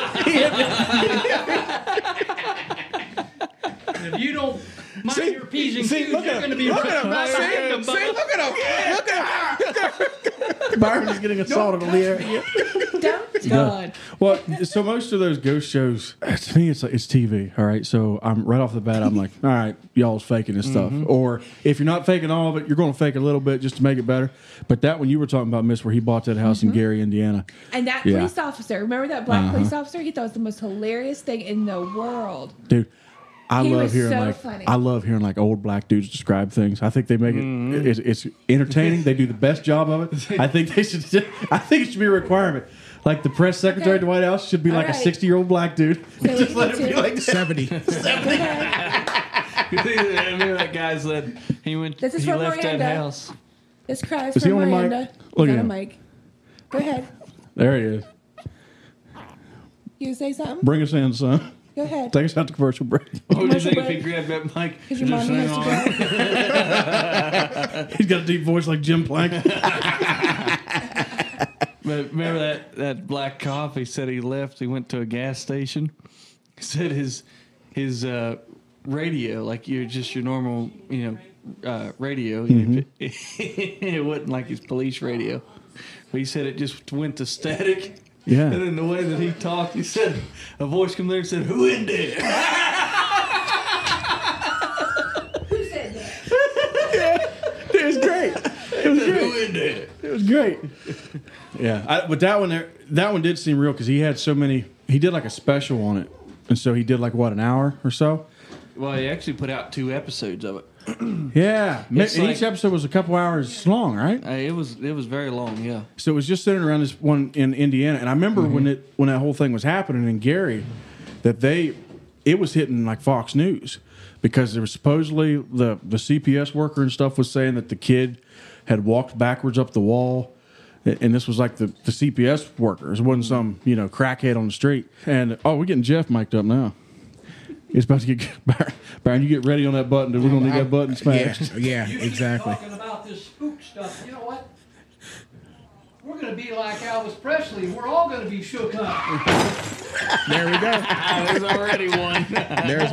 If you don't mind See- your P's and see, Q's, look you're at going to him. be Look at him. right See? behind them, See, Bubba. look at him. Look at him. Byron is getting assaulted on the air. Don't. God. Well, so most of those ghost shows, to me, it's like it's T V. All right, so I'm right off the bat. I'm like, all right, y'all's faking this stuff. Or if you're not faking all of it, you're going to fake a little bit just to make it better. But that one you were talking about, Miss, where he bought that house in Gary, Indiana. And that Yeah. police officer, remember that black Uh-huh. police officer? He thought it was the most hilarious thing in the world. Dude, I He love was hearing so like funny. I love hearing like old black dudes describe things. I think they make it it's, it's entertaining. They do the best job of it. I think they should. I think it should be a requirement. Like the press secretary Okay. at the White House should be All like a right. sixty year old black dude. So Just we let need it be to- like that. seventy. I remember that guy said he went. This is he from left that Miranda. house. This cries Is he from on the mic? Miranda. Look He's at on a him. mic. Go ahead. There he is. You say something? Bring us in, son. Go ahead. Take us out to commercial break. What would you Commercial think if he break. grabbed that mic? Because your and mommy just has to hang go. He's got a deep voice like Jim Plank. But remember that, that black cop? He said he left. He went to a gas station. He said his his uh, radio, like you're just your normal, you know, uh, radio. You know, it, it wasn't like his police radio. But he said it just went to static. Yeah. And then the way that he talked, he said a voice came there and said, "Who in there?" Who said that? It was great. It was great. Who in there? It was great. Yeah, I, but that one there, that one did seem real because he had so many. He did like a special on it, and so he did like what an hour or so. Well, he actually put out two episodes of it. Yeah, and It's each like- episode was a couple hours long, right? Uh, it was it was very long. Yeah. So it was just centered around this one in Indiana, and I remember when it when that whole thing was happening in Gary, that they it was hitting like Fox News because there was supposedly the the C P S worker and stuff was saying that the kid had walked backwards up the wall. And this was like the, the C P S workers. It wasn't some, you know, crackhead on the street. And, oh, we're getting Jeff mic'd up now. It's about to get... Byron, Byron, you get ready on that button. Dude. We're going to need that button smashed. Yeah, yeah, You keep exactly. talking about this spook stuff. You know what? We're going to be like Elvis Presley. We're all going to be shook up. There we go. There's already one. There's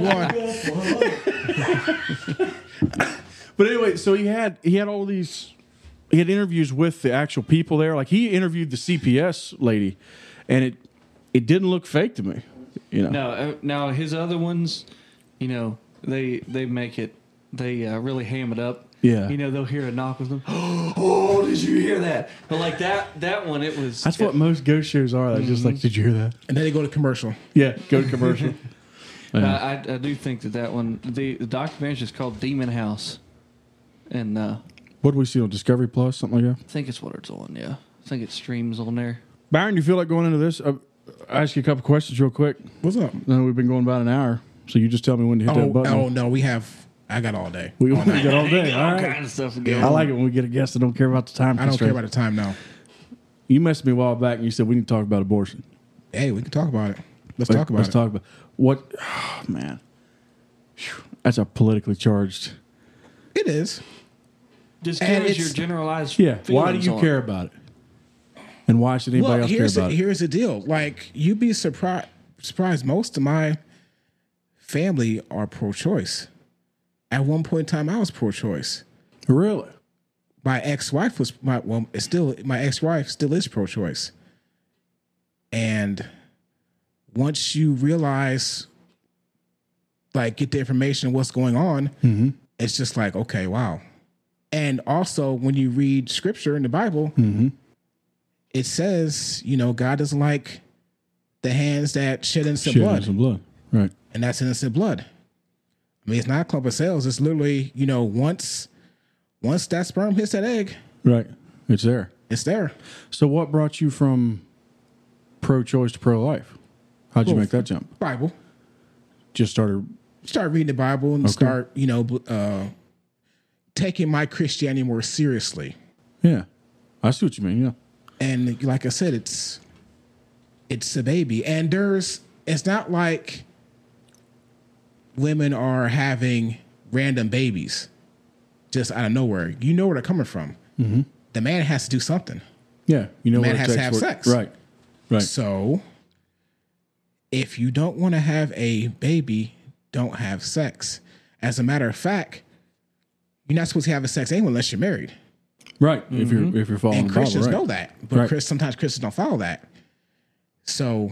one. But anyway, so he had he had all these... He had interviews with the actual people there. Like, he interviewed the C P S lady, and it it didn't look fake to me. You know? No, uh, now his other ones, you know, they they make it, they uh, really ham it up. Yeah. You know, they'll hear a knock with them. Oh, did you hear that? But like that that one, it was. That's what most ghost shows are. They're just like, did you hear that? And then they go to commercial. Yeah, go to commercial. Uh, I, I do think that that one, the, the documentary is called Demon House. And uh, What do we see on Discovery Plus? Something like that? I think it's what it's on, yeah. I think it streams on there. Byron, you feel like going into this? Uh, I'll ask you a couple questions real quick. What's up? No, we've been going about an hour, so you just tell me when to hit Oh, that button. oh no, we have. I got all day. We, we All night. got all day. All All right. kinds of stuff to go I like it when we get a guest that don't care about the time. I don't care constraint. about the time now. You messaged me a while back and you said we need to talk about abortion. Hey, we can talk about it. Let's Let- talk about Let's it. talk about what. Oh, man, Phew. That's a politically charged. It is. Just And give us your it's- generalized Yeah. Why do feelings you on care it. about it? And why should anybody Well, else care here's about the, it? here's the deal. Like, you'd be surprised. Surprised. Most of my family are pro-choice. At one point in time, I was pro-choice. Really? My ex-wife was my well. It's still my ex-wife still is pro-choice. And once you realize, like, get the information of what's going on, Mm-hmm. it's just like, okay, wow. And also, when you read scripture in the Bible, Mm-hmm. it says, you know, God doesn't like the hands that shed innocent Shit, blood, some blood. Right. and that's innocent blood. I mean, it's not a clump of cells. It's literally, you know, once once that sperm hits that egg, Right. It's there. it's there. So what brought you from pro-choice to pro-life? How'd you Well, make that jump? Bible. Just started. Start reading the Bible and Okay. start, you know, uh, taking my Christianity more seriously. Yeah. I see what you mean. Yeah. And like I said, it's it's a baby. And there's, it's not like women are having random babies just out of nowhere. You know where they're coming from. Mm-hmm. The man has to do something. Yeah, you know, the man what it has to takes have for- sex. Right, right. So if you don't want to have a baby, don't have sex. As a matter of fact, you're not supposed to have a sex anyway unless you're married. Right. Mm-hmm. If you're if you're following and the Bible, Christians right. know that, but Right. Chris, sometimes Christians don't follow that. So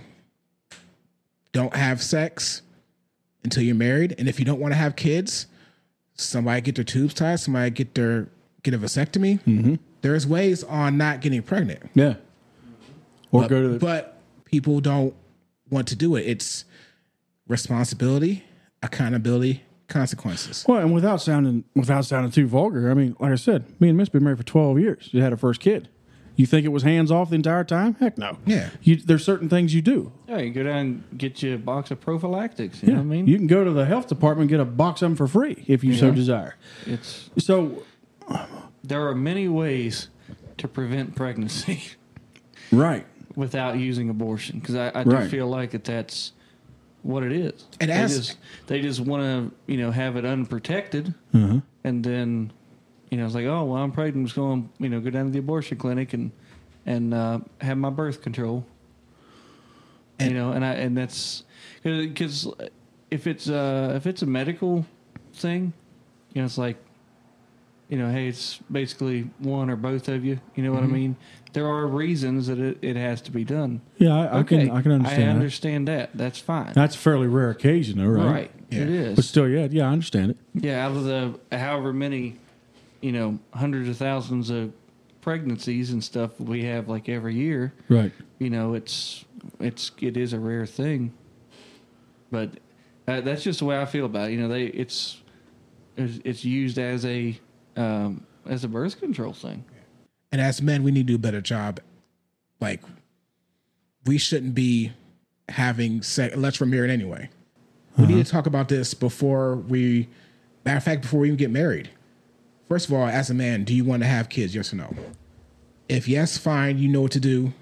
don't have sex until you're married, and if you don't want to have kids, somebody get their tubes tied, somebody get their get a vasectomy. Mm-hmm. There's ways on not getting pregnant. Yeah. Or but, go to the. But people don't want to do it. It's responsibility, accountability, consequences. Well, and without sounding without sounding too vulgar, I mean, like I said, me and Miss been married for twelve years. You had our first kid. You think it was hands off the entire time? Heck no. Yeah. You, there's certain things you do. Yeah, you go down and get you a box of prophylactics. You Yeah. know what I mean? You can go to the health department and get a box of them for free if you so Yeah. desire. It's So, there are many ways to prevent pregnancy right. without using abortion, because I, I do Right. feel like that that's what it is. And they as- just they just want to you know have it unprotected, Uh-huh. and then you know it's like, oh well, I'm pregnant, I'm just going you know go down to the abortion clinic and and uh, have my birth control. And- you know, and I and that's because if it's uh, if it's a medical thing, you know, it's like. You know, hey, it's basically one or both of you. You know what Mm-hmm. I mean? There are reasons that it, it has to be done. Yeah, I, I Okay, can I can understand. I that. understand that. That's fine. That's a fairly rare occasion, though, right? right. It Yeah. is. But still, yeah, yeah, I understand it. yeah, out of the however many, you know, hundreds of thousands of pregnancies and stuff we have like every year, Right. you know, it's it's it is a rare thing. But uh, that's just the way I feel about it. You know, they it's it's, it's used as a um, as a birth control thing. And as men, we need to do a better job. Like, we shouldn't be having sex unless we're married anyway. We need to talk about this before we, matter of fact, before we even get married. First of all, as a man, do you want to have kids? Yes or no? If yes, fine, you know what to do.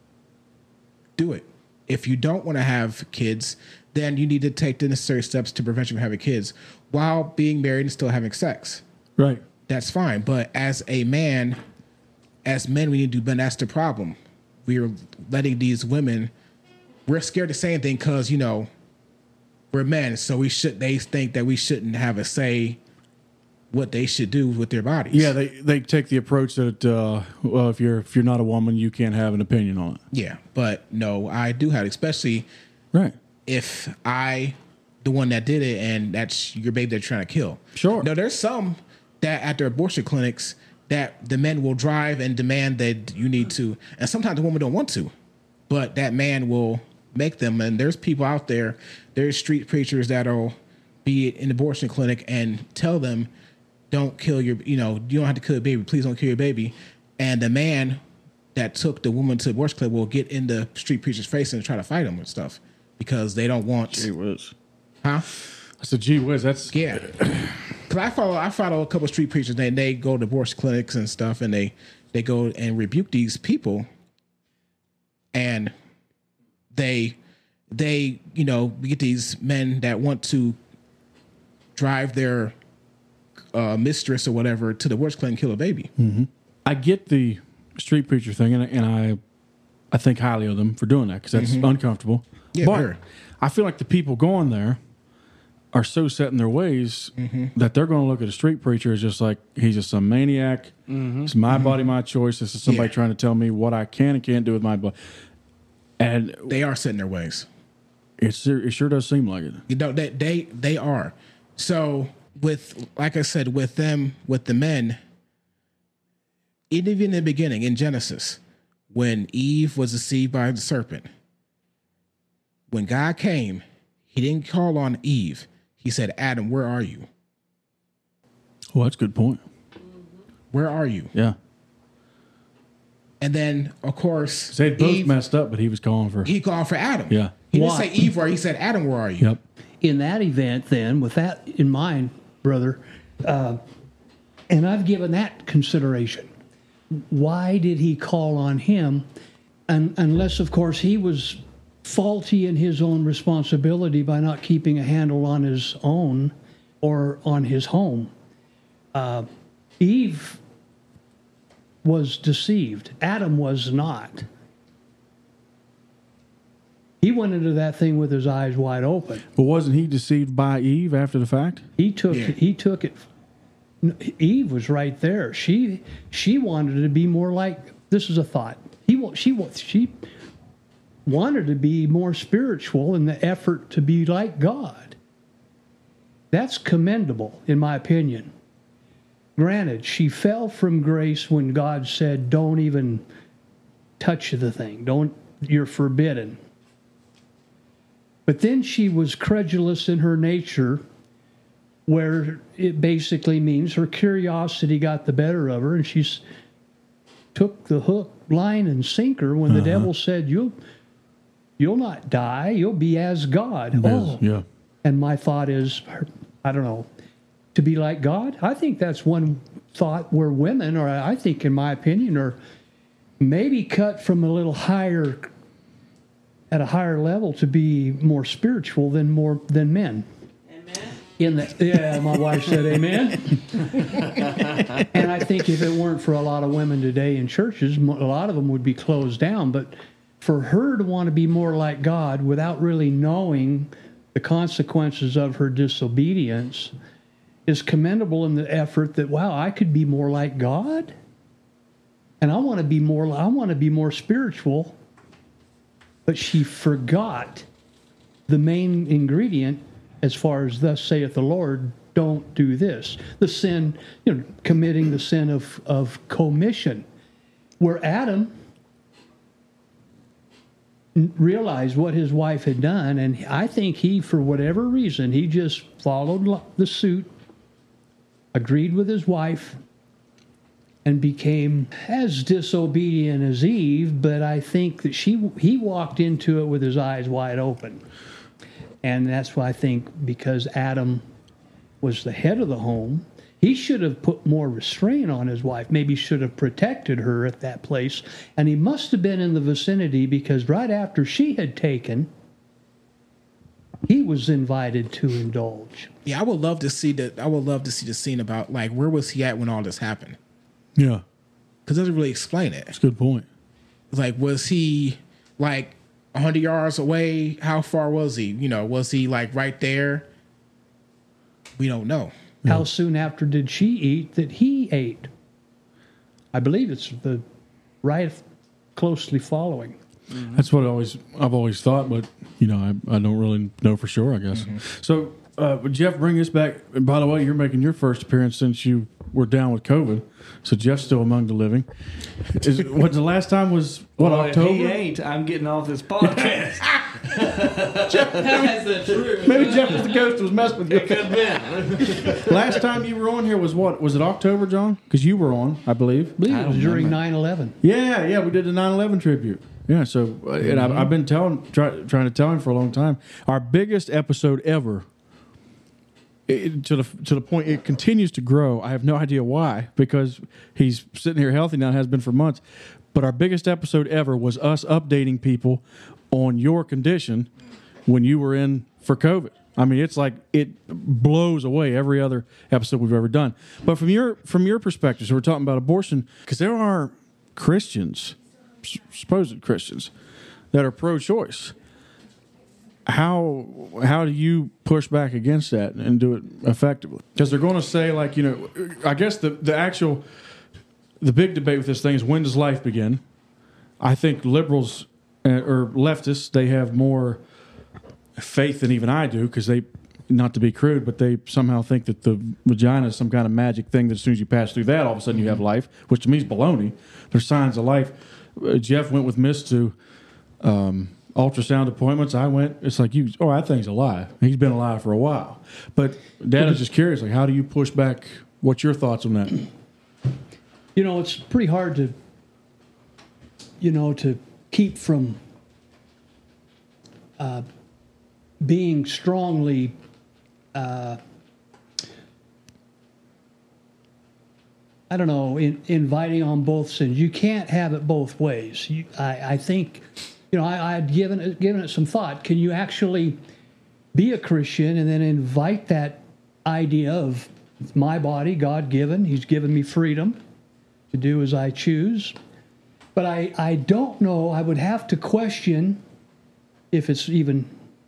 Do it. If you don't want to have kids, then you need to take the necessary steps to prevent you from having kids while being married and still having sex. Right. That's fine. But as a man, as men, we need to do, but that's the problem. We're letting these women, we're scared to say anything because, you know, we're men. So we should, they think that we shouldn't have a say what they should do with their bodies. Yeah, they they take the approach that uh, well, if you're if you're not a woman, you can't have an opinion on it. Yeah. But no, I do have, especially Right. if I, the one that did it, and that's your baby they're trying to kill. Sure. No, there's some that at their abortion clinics that the men will drive and demand that you need to, and sometimes the woman don't want to, but that man will make them. And there's people out there, there's street preachers that'll be in the abortion clinic and tell them, don't kill your, you know, you don't have to kill your baby. Please don't kill your baby. And the man that took the woman to the abortion clinic will get in the street preacher's face and try to fight him and stuff because they don't want. Gee whiz. Huh? I said, gee whiz, that's Yeah. Because I follow, I follow a couple of street preachers. They they go to abortion clinics and stuff, and they they go and rebuke these people, and they they you know get these men that want to drive their uh, mistress or whatever to the abortion clinic and kill a baby. I get the street preacher thing, and, and I I think highly of them for doing that because that's uncomfortable. Yeah, but very. I feel like the people going there are so set in their ways that they're going to look at a street preacher as just like he's just some maniac. It's my body, my choice. This is somebody Yeah. trying to tell me what I can and can't do with my body, and They are set in their ways. it sure, it sure does seem like it. You know, they they they are. So with, like I said, with them, with the men, even in the beginning in Genesis, when Eve was deceived by the serpent, when God came, he didn't call on Eve. He said, Adam, where are you? Well, that's a good point. Where are you? Yeah, And then, of course, they both Eve, messed up, but he was calling for he called for Adam. Yeah. He didn't Why? say Eve where, he said, Adam, where are you? Yep. In that event, then, with that in mind, brother, uh, and I've given that consideration. Why did he call on him un, unless, of course, he was faulty in his own responsibility by not keeping a handle on his own or on his home. Uh, Eve was deceived. Adam was not. He went into that thing with his eyes wide open. But wasn't he deceived by Eve after the fact? He took Yeah. he took it. Eve was right there. She she wanted to be more like. This is a thought. He wa- she wa- she wanted to be more spiritual in the effort to be like God. That's commendable, in my opinion. Granted, she fell from grace when God said, "Don't even touch the thing. Don't. You're forbidden." But then she was credulous in her nature, where it basically means her curiosity got the better of her, and she took the hook, line, and sinker when the Uh-huh. devil said, "You'll, you'll not die. You'll be as God." Oh, Yeah. and my thought is, I don't know, to be like God. I think that's one thought where women, or I think, in my opinion, are maybe cut from a little higher, at a higher level, to be more spiritual than more than men. In the, yeah, my wife said amen. And I think if it weren't for a lot of women today in churches, a lot of them would be closed down. But for her to want to be more like God without really knowing the consequences of her disobedience is commendable in the effort that, wow, I could be more like God. And I want to be more, I want to be more spiritual. But she forgot the main ingredient, as far as thus saith the Lord, don't do this. The sin, you know, committing the sin of, of commission. Where Adam realized what his wife had done, and I think he, for whatever reason, he just followed the suit, agreed with his wife, and became as disobedient as Eve, but I think that she he walked into it with his eyes wide open. And that's why I think, because Adam was the head of the home, he should have put more restraint on his wife, maybe should have protected her at that place. And he must have been in the vicinity, because right after she had taken, he was invited to indulge. Yeah, I would love to see that. I would love to see the scene about, like, where was he at when all this happened? Yeah. Because it doesn't really explain it. That's a good point. Like, was he like one hundred yards away? How far was he? You know, was he like right there? We don't know. How soon after did she eat that he ate? I believe it's the right closely following. Mm-hmm. That's what I always I've always thought, but you know I, I don't really know for sure. I guess. Mm-hmm. So, uh, Jeff, bring us back. And by the way, you're making your first appearance since you were down with COVID. So Jeff's still among the living. Is what the last time was? What, well, October? If he ain't, I'm getting off this podcast. Jeff, That's the truth. maybe Jeff was the ghost that was messing with you. It could have been. Last time you were on here was what? Was it October, John? Because you were on, I believe. I believe it was during nine eleven. Yeah, yeah, we did the nine eleven tribute. Yeah, so uh, and I've, I've been telling, try, trying to tell him for a long time. Our biggest episode ever, it, to the to the point it continues to grow. I have no idea why, because he's sitting here healthy now, has been for months. But our biggest episode ever was us updating people on your condition when you were in for COVID. I mean, it's like it blows away every other episode we've ever done. But from your from your perspective, so we're talking about abortion, because there are Christians, supposed Christians, that are pro-choice. How how do you push back against that and do it effectively? Because they're going to say, like, you know, I guess the, the actual, the big debate with this thing is, when does life begin? I think liberals uh, or leftists, they have more faith than even I do, because they, not to be crude, but they somehow think that the vagina is some kind of magic thing that as soon as you pass through that, all of a sudden you have life, which to me is baloney. There's signs of life. Uh, Jeff went with Miss to um, ultrasound appointments. I went. It's like, you. Oh, that thing's alive. He's been alive for a while. But Dad, is just curious. Like, how do you push back? What's your thoughts on that? You know, it's pretty hard to, you know, to keep from uh, being strongly uh, I don't know, in, inviting on both sides. You can't have it both ways. You, I, I think, you know, I, I had given it, given it some thought. Can you actually be a Christian and then invite that idea of it's my body, God given, He's given me freedom to do as I choose. But I, I don't know, I would have to question if it's even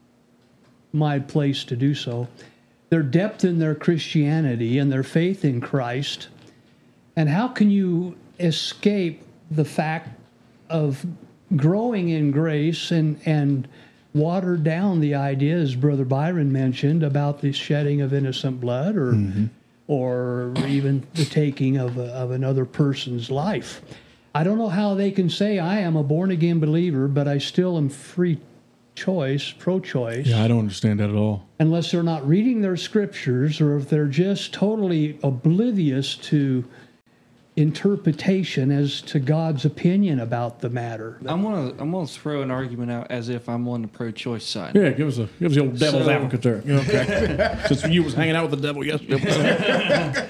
my place to do so, their depth in their Christianity and their faith in Christ. And how can you escape the fact of growing in grace and, and water down the idea, as Brother Byron mentioned, about the shedding of innocent blood or mm-hmm. or even the taking of, a, of another person's life? I don't know how they can say, I am a born-again believer, but I still am free choice, pro-choice. Yeah, I don't understand that at all. Unless they're not reading their scriptures or if they're just totally oblivious to interpretation as to God's opinion about the matter. I'm gonna I'm gonna throw an argument out as if I'm on the pro-choice side. Yeah, give us a give us the old devil's So- advocate there. Okay. Since you was hanging out with the devil yesterday.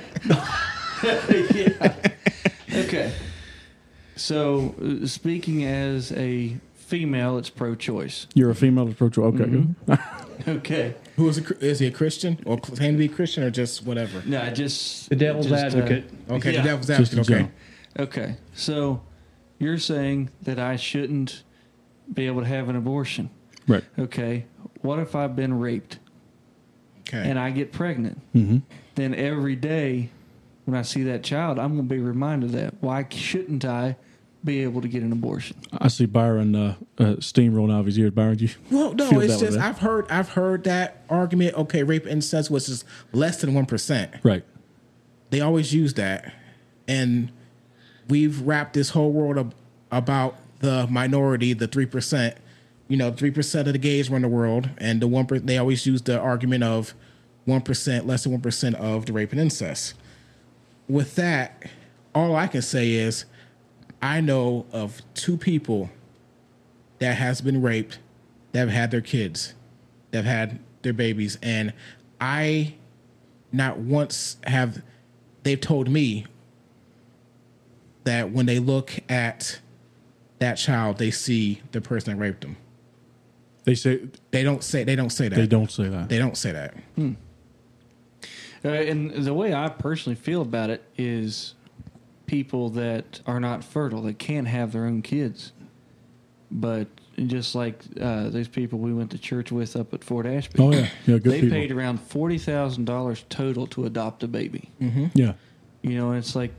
Yeah. Okay. So, uh, speaking as a female, it's pro-choice. You're a female that's pro-choice. Okay, good. Okay. Who is a, is he a Christian or claim to be a Christian or just whatever? No, I just The devil's just, uh, advocate. Okay, yeah. the devil's Just advocate. in Okay. general. Okay. So, you're saying that I shouldn't be able to have an abortion. Right. Okay. What if I've been raped Okay. and I get pregnant? Mm-hmm. Then every day when I see that child, I'm going to be reminded of that. Why shouldn't I be able to get an abortion? I see Byron uh, uh, steam rolling out of his ears. Byron, do you Well, no, feel it's that way, just right? I've heard I've heard that argument. Okay, rape and incest was just less than one percent. Right. They always use that, and we've wrapped this whole world up about the minority, the three percent. You know, three percent of the gays run the world, and the one per, they always use the argument of one percent, less than one percent of the rape and incest. With that, all I can say is, I know of two people that has been raped, that have had their kids, that have had their babies, and I not once have they've told me that when they look at that child, they see the person that raped them. They say They don't say they don't say that. they don't say that. They don't say that. Uh, and the way I personally feel about it is people that are not fertile, that can't have their own kids. But just like uh, those people we went to church with up at Fort Ashby. Oh, yeah. Yeah, good They people. paid around forty thousand dollars total to adopt a baby. Yeah. You know, and it's like,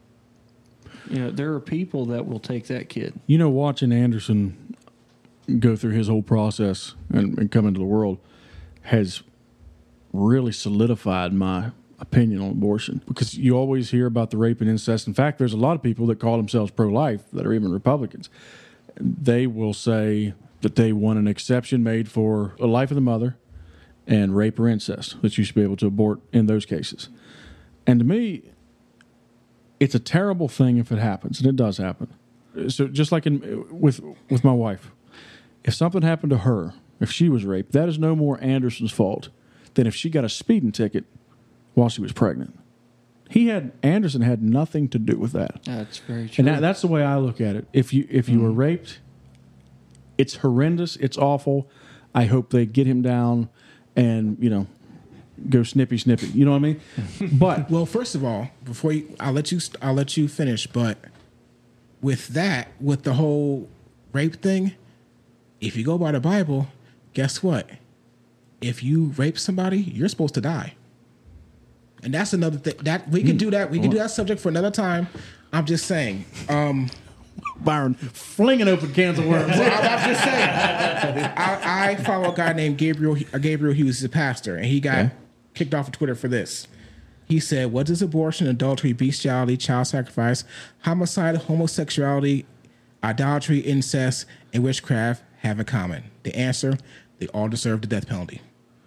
you know, there are people that will take that kid. You know, watching Anderson go through his whole process and, and come into the world has really solidified my opinion on abortion, because you always hear about the rape and incest. In fact, there's a lot of people that call themselves pro-life that are even Republicans. They will say that they want an exception made for a life of the mother and rape or incest, that you should be able to abort in those cases. And to me, it's a terrible thing if it happens, and it does happen. So just like in, with with my wife, if something happened to her, if she was raped, that is no more Anderson's fault than if she got a speeding ticket while she was pregnant. He had Anderson had nothing to do with that. That's very true. And that, that's the way I look at it. If you if you mm. were raped, it's horrendous. It's awful. I hope they get him down and, you know, go snippy snippy. You know what I mean? But Well, first of all, before you, I'll let you I'll let you finish. But with that, with the whole rape thing, if you go by the Bible, guess what? If you rape somebody, you're supposed to die. And that's another thing that we can do that. We can do that subject for another time. I'm just saying. Um, Byron flinging open cans of worms. well, I, I'm just saying. I, I follow a guy named Gabriel uh, Gabriel Hughes, he's a pastor, and he got Okay. kicked off of Twitter for this. He said, "What does abortion, adultery, bestiality, child sacrifice, homicide, homosexuality, idolatry, incest, and witchcraft have in common? The answer: they all deserve the death penalty."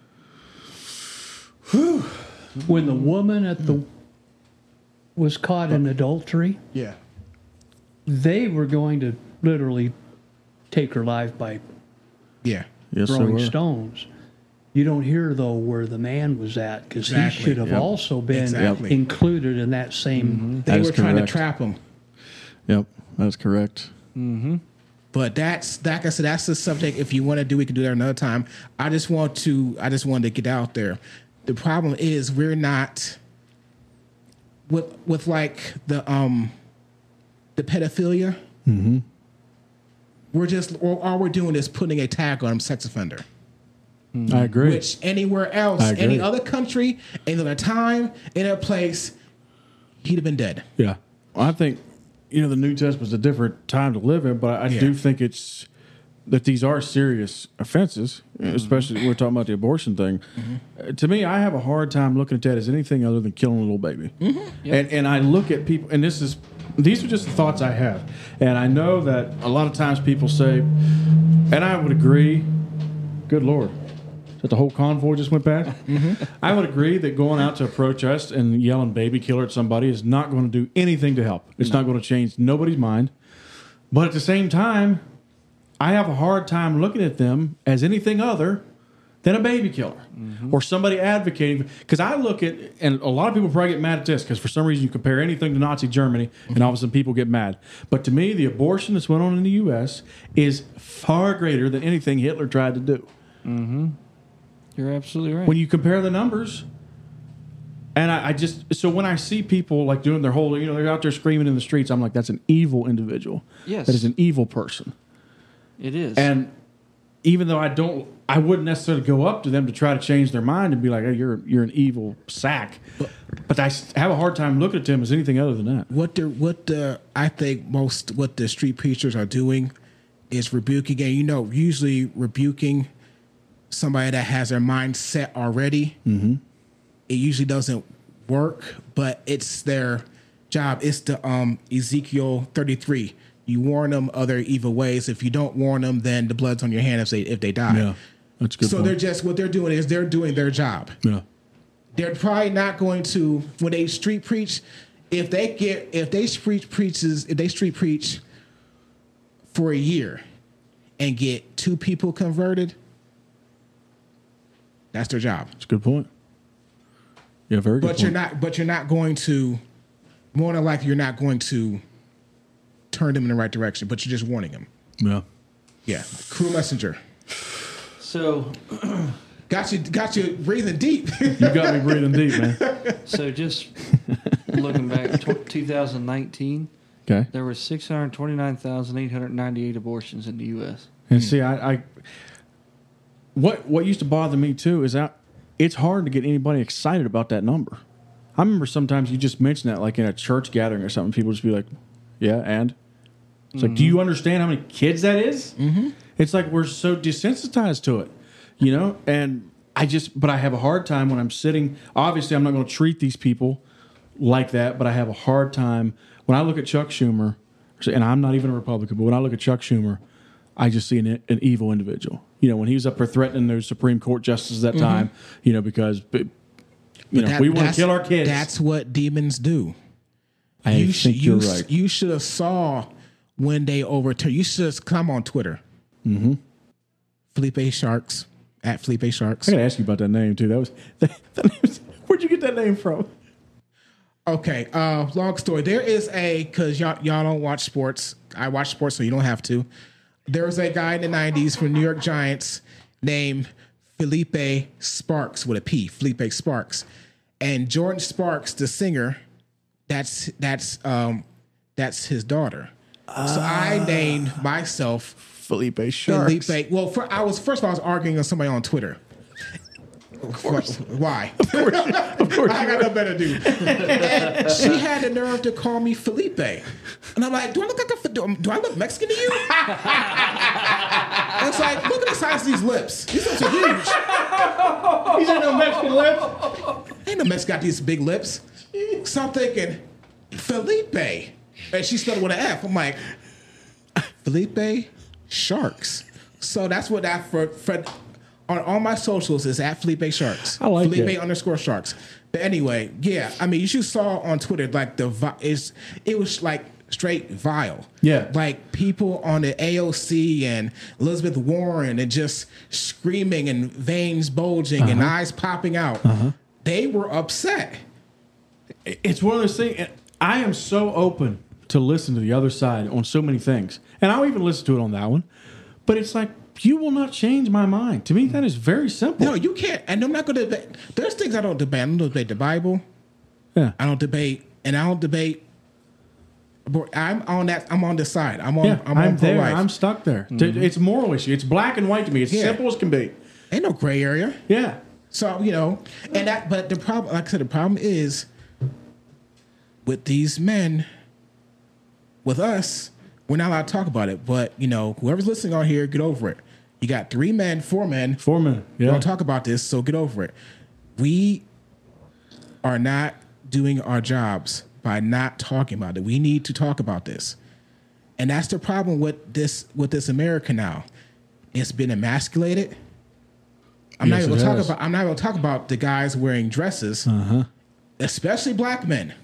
When the woman at the was caught in adultery, Yeah. they were going to literally take her life by Yeah. Yes, they throwing were. stones. You don't hear, though, where the man was at, because Exactly. he should have Yep. also been Exactly. included in that same. Mm-hmm. They That were is trying correct. to trap him. Yep, that's correct. But that's like I said, that's the subject. If you want to do, we can do that another time. I just want to. I just wanted to get out there. The problem is we're not with with like the um the pedophilia. Mm-hmm. We're just all, all we're doing is putting a tag on him, sex offender. I agree. Which anywhere else, I agree. any other country, any other time, in a place, he'd have been dead. Yeah. Well, I think, you know, the New Testament's a different time to live in, but I Yeah. do think it's that these are serious offenses, especially we're talking about the abortion thing. Uh, to me, I have a hard time looking at that as anything other than killing a little baby. And and I look at people, and this is these are just the thoughts I have, and I know that a lot of times people say, and I would agree. Good Lord. That the whole convoy just went past. I would agree that going out to a protest and yelling "baby killer" at somebody is not going to do anything to help. It's not going to change nobody's mind. But at the same time, I have a hard time looking at them as anything other than a baby killer or somebody advocating. Because I look at, and a lot of people probably get mad at this because for some reason you compare anything to Nazi Germany and all of a sudden people get mad. But to me, the abortion that's went on in the U S is far greater than anything Hitler tried to do. You're absolutely right. When you compare the numbers, and I, I just so when I see people like doing their whole, you know, they're out there screaming in the streets, I'm like, that's an evil individual. Yes. That is an evil person. it is. And even though I don't, I wouldn't necessarily go up to them to try to change their mind and be like, hey, you're you're an evil sack. But, but I s- have a hard time looking at them as anything other than that. What the what the I think most what the street preachers are doing is rebuking, and you know, usually rebuking somebody that has their mind set already. Mm-hmm. It usually doesn't work, but it's their job. It's the um, Ezekiel thirty-three. You warn them of their evil ways. If you don't warn them, then the blood's on your hand if they if they die. Yeah, that's a good. So point. they're just what they're doing is they're doing their job. Yeah. They're probably not going to when they street preach. If they get if they street preaches if they street preach for a year and get two people converted, that's their job. That's a good point. Yeah, very good. But you're point. not. But you're not going to. More than likely, you're not going to turn them in the right direction. But you're just warning them. Yeah. Yeah, crew messenger. so, Got you. Got you breathing deep. You got me breathing deep, man. so just looking back, tw- two thousand nineteen, Okay. there were six hundred twenty-nine thousand eight hundred ninety-eight abortions in the U S. And see, I, I what what used to bother me too is that it's hard to get anybody excited about that number. I remember sometimes you just mention that, like in a church gathering or something, people just be like, "Yeah," and it's like, "Do you understand how many kids that is?" Mm-hmm. It's like we're so desensitized to it, you know. And I just, but I have a hard time when I'm sitting. Obviously, I'm not going to treat these people like that, but I have a hard time when I look at Chuck Schumer, and I'm not even a Republican, but when I look at Chuck Schumer, I just see an, an evil individual. You know, when he was up there threatening those Supreme Court justices that time, you know, because you know That- we want to that's- kill our kids. That's what demons do. I you think sh- you, you're s- right. You should have saw when they overturned. You should have come on Twitter. Mm-hmm. Felipe Sharks at Felipe Sharks. I got to ask you about that name too. That was, that, that name was where'd you get that name from? Okay, uh, long story. There is a because y'all y'all don't watch sports. I watch sports, so you don't have to. There was a guy in the nineties from New York Giants named Felipe Sparks with a P. Felipe Sparks, and Jordan Sparks, the singer, that's that's um that's his daughter. So I named myself Felipe Sharks. Felipe. Well, for, I was first of all I was arguing with somebody on Twitter. Of course. Why? Of course. Of course. I got no better to do. And she had the nerve to call me Felipe. And I'm like, do I look like a, do, do I look Mexican to you? And it's like, look at the size of these lips. These lips are huge. These ain't no Mexican lips. Ain't no Mexican got these big lips. So I'm thinking, Felipe. And she spelled it with an F. I'm like, Felipe Sharks. So that's what that for, for on all my socials is at Felipe Sharks. I like Felipe it. underscore Sharks. But anyway, yeah, I mean, you saw on Twitter like the vi- is it was like straight vile. Yeah. Like people on the A O C and Elizabeth Warren and just screaming and veins bulging uh-huh. and eyes popping out. Uh-huh. They were upset. It's one of those things. I am so open to listen to the other side on so many things. And I'll even listen to it on that one. But it's like, you will not change my mind. To me, that is very simple. No, you can't. And I'm not going to debate. There's things I don't debate. I don't debate the Bible. Yeah. I don't debate. And I don't debate. I'm on that. I'm on this side. I'm on. Yeah, I'm, I'm on there. pro-life. I'm stuck there. Mm-hmm. It's a moral issue. It's black and white to me. It's yeah. simple as can be. Ain't no gray area. Yeah. So, you know, and that, but the problem, like I said, the problem is with these men, with us, we're not allowed to talk about it. But, you know, whoever's listening on here, get over it. You got three men, four men. Four men. Yeah. Don't talk about this, so get over it. We are not doing our jobs by not talking about it. We need to talk about this. And that's the problem with this with this America now. It's been emasculated. I'm yes, not even gonna has. talk about I'm not gonna talk about the guys wearing dresses, uh-huh. especially black men.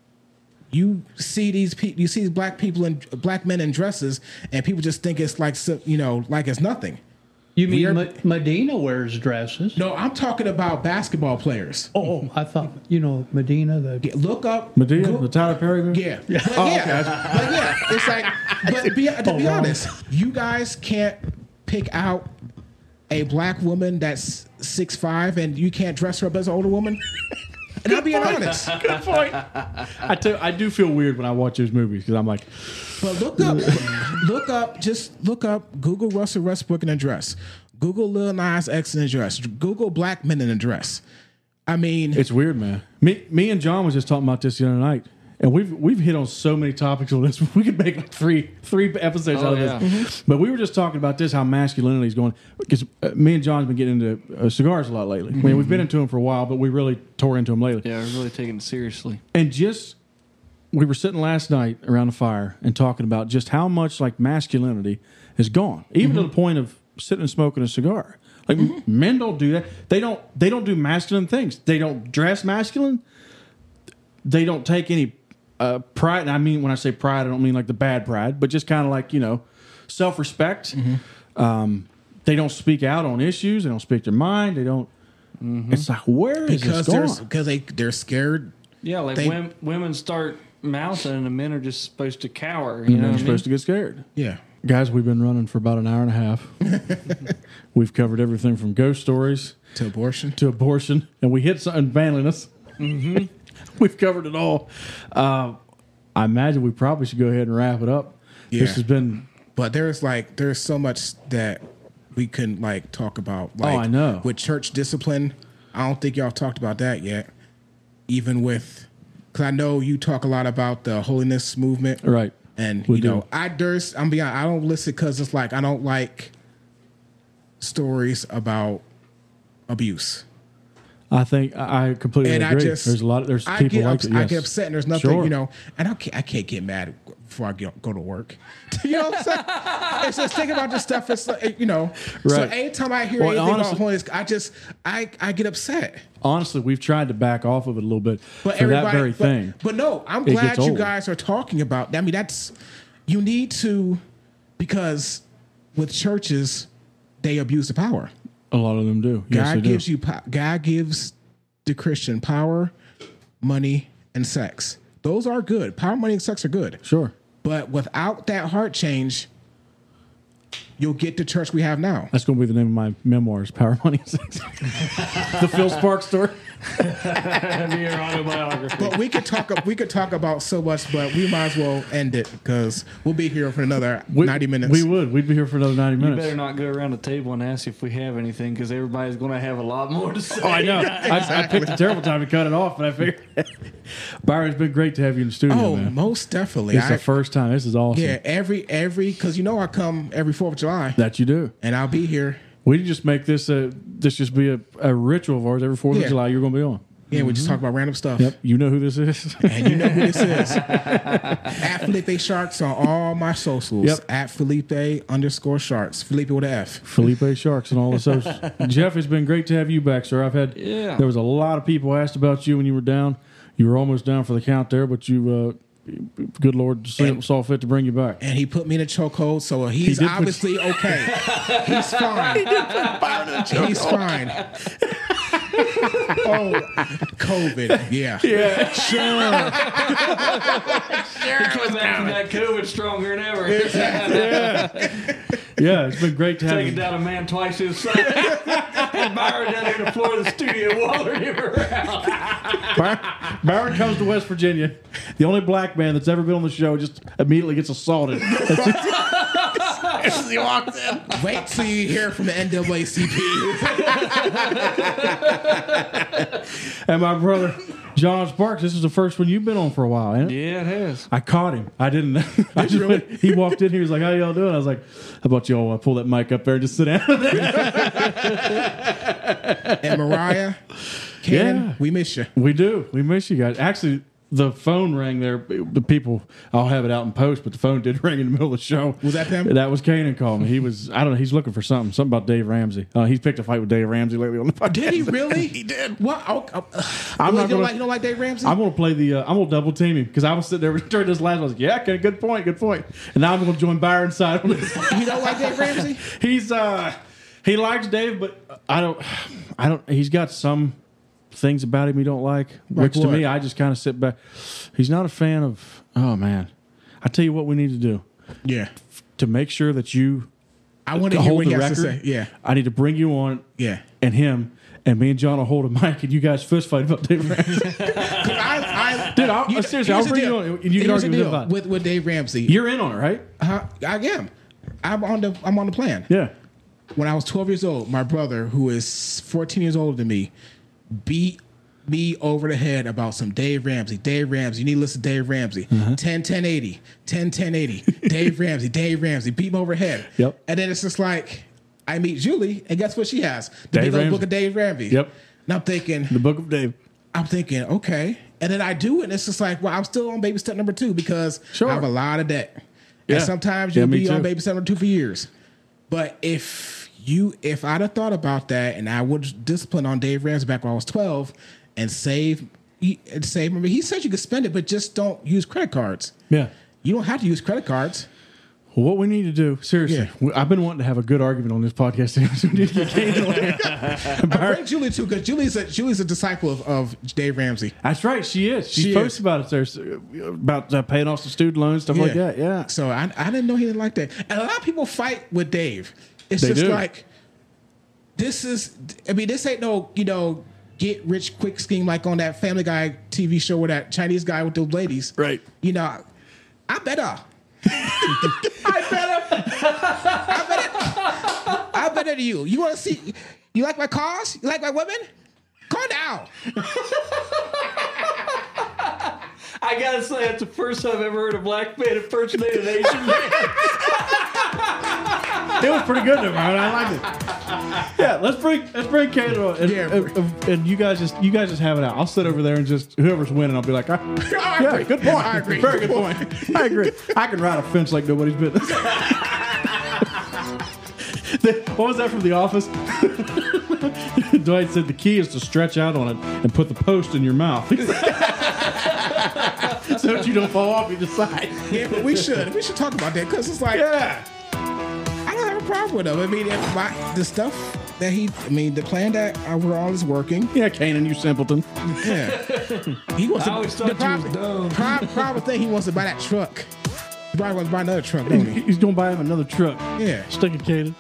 You see these people, you see these black people in black men in dresses, and people just think it's like, you know, like it's nothing. You mean are, Ma- Medina wears dresses? No, I'm talking about basketball players. Oh, I thought, you know, Medina. The yeah, look up Medina, go, the Tyler Perry movie. Yeah, yeah. But, oh, yeah. Okay. But yeah, it's like, but be, to be oh, honest, you guys can't pick out a black woman that's six five, and you can't dress her up as an older woman. And I'm being honest. Good point. I tell you, I do feel weird when I watch those movies because I'm like, but look up, look up, just look up. Google Russell Westbrook in a dress. Google Lil Nas X in a dress. Google black men in a dress. I mean, it's weird, man. Me, me and John was just talking about this the other night, and we've we've hit on so many topics on this. We could make like three three episodes oh, out of yeah. this. Mm-hmm. But we were just talking about this, how masculinity is going. Because uh, me and John's been getting into uh, cigars a lot lately. Mm-hmm. I mean, we've been into them for a while, but we really tore into them lately. Yeah, we're really taking it seriously. And just we were sitting last night around the fire and talking about just how much like masculinity is gone, even mm-hmm. to the point of sitting and smoking a cigar. Like mm-hmm. men don't do that. They don't. They don't do masculine things. They don't dress masculine. They don't take any uh, pride. And I mean, when I say pride, I don't mean like the bad pride, but just kind of like, you know, self-respect. Mm-hmm. Um, they don't speak out on issues. They don't speak their mind. They don't. Mm-hmm. It's like, where is because this going? Because they they're scared. Yeah, like they, women, women start mouthing, and the men are just supposed to cower. You You know, know, what you're I mean? supposed to get scared. Yeah. Guys, we've been running for about an hour and a half. We've covered everything from ghost stories to abortion, to abortion, and we hit something manliness. Mm-hmm. We've covered it all. Uh, I imagine we probably should go ahead and wrap it up. Yeah. This has been, but there's like there's so much that we couldn't like talk about. Like, oh, I know. With church discipline, I don't think y'all talked about that yet. Even with, because I know you talk a lot about the holiness movement, right? And we you do. know, I there's I'm being I don't listen because it's like I don't like stories about abuse. I think I completely and agree. I just, there's a lot. Of, there's I people get, like it. Yes. I get upset, and there's nothing, Sure. you know. And I can't, I can't get mad before I get, go to work. You know what I'm saying? It's just thinking about this stuff. It's like, you know. Right. So anytime I hear well, anything honestly, about holiness, I just I I get upset. Honestly, we've tried to back off of it a little bit but for that very but, thing. But no, I'm it glad you old. guys are talking about. I mean, that's you need to because with churches they abuse the power. A lot of them do. Yes, God they do. gives you God gives the Christian power, money, and sex. Those are good. Power, money, and sex are good. Sure. But without that heart change, you'll get the church we have now. That's going to be the name of my memoirs, Power, Money, and Sex. The Phil Sparks story. Your autobiography. But we could talk. We could talk about so much, but we might as well end it because we'll be here for another we, ninety minutes. We would. We'd be here for another ninety minutes. You better not go around the table and ask if we have anything because everybody's going to have a lot more to say. Oh, I know. I, I picked a terrible time to cut it off, but I figured. Byron, it's been great to have you in the studio. Oh, man. most definitely. It's I, the first time. This is awesome. Yeah, every every because you know I come every Fourth of July. That you do, and I'll be here. We can just make this a this just be a, a ritual of ours every Fourth Yeah. of July. You're going to be on. Yeah, we just talk about random stuff. Yep, you know who this is, and you know who this is. At Felipe Sharks on all my socials. Yep. At Felipe underscore Sharks. Felipe with an F. Felipe Sharks and all the socials. Jeff, it's been great to have you back, sir. I've had yeah. There was a lot of people asked about you when you were down. You were almost down for the count there, but you uh, good Lord And- saw fit to bring you back. And he put me in a chokehold, so he's did put- obviously okay. He's fine. He's fine. Oh, COVID. Yeah. Yeah. Sure. Coming back from that COVID stronger than ever. Yeah, it's been great to have Taking you. down a man twice his size. And Byron down here on the floor of the studio wallering him around. Byron, Byron comes to West Virginia. The only black man that's ever been on the show just immediately gets assaulted. As he walked in. Wait till you hear from the N double A C P. And my brother, John Sparks, this is the first one you've been on for a while, ain't it? Yeah, it has. I caught him. I didn't. I just really? went, he walked in here. He was like, "How y'all doing?" I was like, "How about y'all uh, pull that mic up there and just sit down?" And Mariah, Kanan, Yeah. we miss you. We do. We miss you guys. Actually, the phone rang there. The people, I'll have it out in post, but the phone did ring in the middle of the show. Was that them? That was Kanan calling me. He was, I don't know, he's looking for something. Something about Dave Ramsey. Uh, he's picked a fight with Dave Ramsey lately on the podcast. Did he really? He did. What? Oh, oh, uh, I'm you, not don't gonna- like, you don't like Dave Ramsey? I'm going to play the, uh, I'm going to double team him because I was sitting there during this last one. I was like, yeah, okay, good point, good point. And now I'm going to join Byron's side on this. You don't like Dave Ramsey? He's, uh, he likes Dave, but I don't, I don't, he's got some things about him you don't like, which to what? me, I just kind of sit back. He's not a fan of, oh man, I tell you what we need to do Yeah. to make sure that you I want to hear hold what he the has to record. say. Yeah. I need to bring you on Yeah. and him, and me and John will hold a mic and you guys fist fight about Dave Ramsey. I, I, Dude, I'll- seriously, I'll here's the bring you deal. on and you can Here's argue the with deal him about it. with, with Dave Ramsey. You're in on it, right? Uh, I am. I'm on the I'm on the plan. Yeah. When I was twelve years old, my brother, who is fourteen years older than me, beat me over the head about some Dave Ramsey. Dave Ramsey, you need to listen to Dave Ramsey. Uh-huh. ten ten eighty ten ten eighty Dave Ramsey, Dave Ramsey, beat me over the head. Yep. And then it's just like, I meat Julie, and guess what she has? The Dave big old Ramsey. book of Dave Ramsey. Yep. And I'm thinking, The Book of Dave. I'm thinking, okay. And then I do it, and it's just like, well, I'm still on baby step number two because Sure. I have a lot of debt. Yeah. And sometimes Yeah, you'll me be on too. baby step number two for years. But if you, if I'd have thought about that, and I would discipline on Dave Ramsey back when I was twelve, and save, and save. Remember, he said you could spend it, but just don't use credit cards. Yeah. You don't have to use credit cards. Well, what we need to do, seriously, Yeah. we- I've been wanting to have a good argument on this podcast. So we need to get Kanan on here. I bring Julie too, because Julie's a Julie's a disciple of, of Dave Ramsey. That's right, she is. She, She posts is. about it there, so, about uh, paying off the student loans, stuff like that. Yeah. So I, I didn't know he didn't like that. And a lot of people fight with Dave. It's They just do. like, this is, I mean, this ain't no, you know, get rich quick scheme like on that Family Guy T V show with that Chinese guy with those ladies. Right. You know, I better. I better. I better. I better than you. You want to see, you like my cars? You like my women? Calm down. I gotta say, that's the first time I've ever heard a black man impersonate an Asian man. It was pretty good, though, man. I liked it. Yeah, let's bring let's bring Kanan on, and, Yeah. and, and you guys just you guys just have it out. I'll sit over there and just whoever's winning, I'll be like, ah, I yeah, agree. good point. I agree. Very good point. I agree. I can ride a fence like nobody's business. The- what was that from The Office? Dwight said the key is to stretch out on it and put the post in your mouth. So that you don't fall off either side. Yeah, but we should. We should talk about that because it's like, Yeah. I don't have a problem with him. I mean, if my, the stuff that he, I mean, the plan that overall is working. Yeah, Kanan, you simpleton. Yeah. He wants I to, always thought the you was dumb. prob- Probably thing he wants to buy that truck. He probably wants to buy another truck, don't he? He's going to buy him another truck. Yeah. Stick it, Kanan.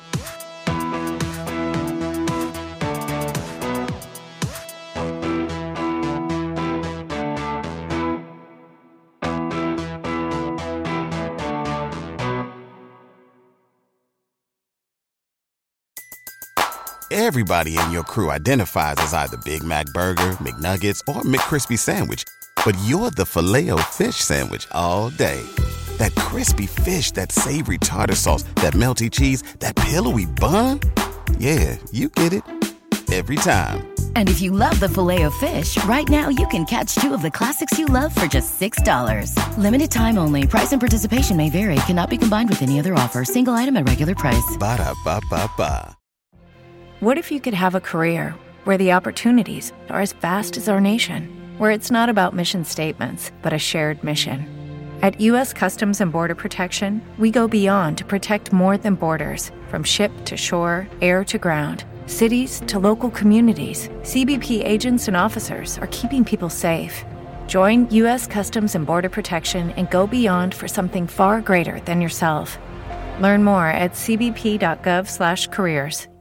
Everybody in your crew identifies as either Big Mac Burger, McNuggets, or McCrispy Sandwich. But you're the Filet-O-Fish Sandwich all day. That crispy fish, that savory tartar sauce, that melty cheese, that pillowy bun. Yeah, you get it. Every time. And if you love the Filet-O-Fish, right now you can catch two of the classics you love for just six dollars. Limited time only. Price and participation may vary. Cannot be combined with any other offer. Single item at regular price. Ba-da-ba-ba-ba. What if you could have a career where the opportunities are as vast as our nation, where it's not about mission statements, but a shared mission? At U S Customs and Border Protection, we go beyond to protect more than borders. From ship to shore, air to ground, cities to local communities, C B P agents and officers are keeping people safe. Join U S Customs and Border Protection and go beyond for something far greater than yourself. Learn more at c b p dot gov slash careers.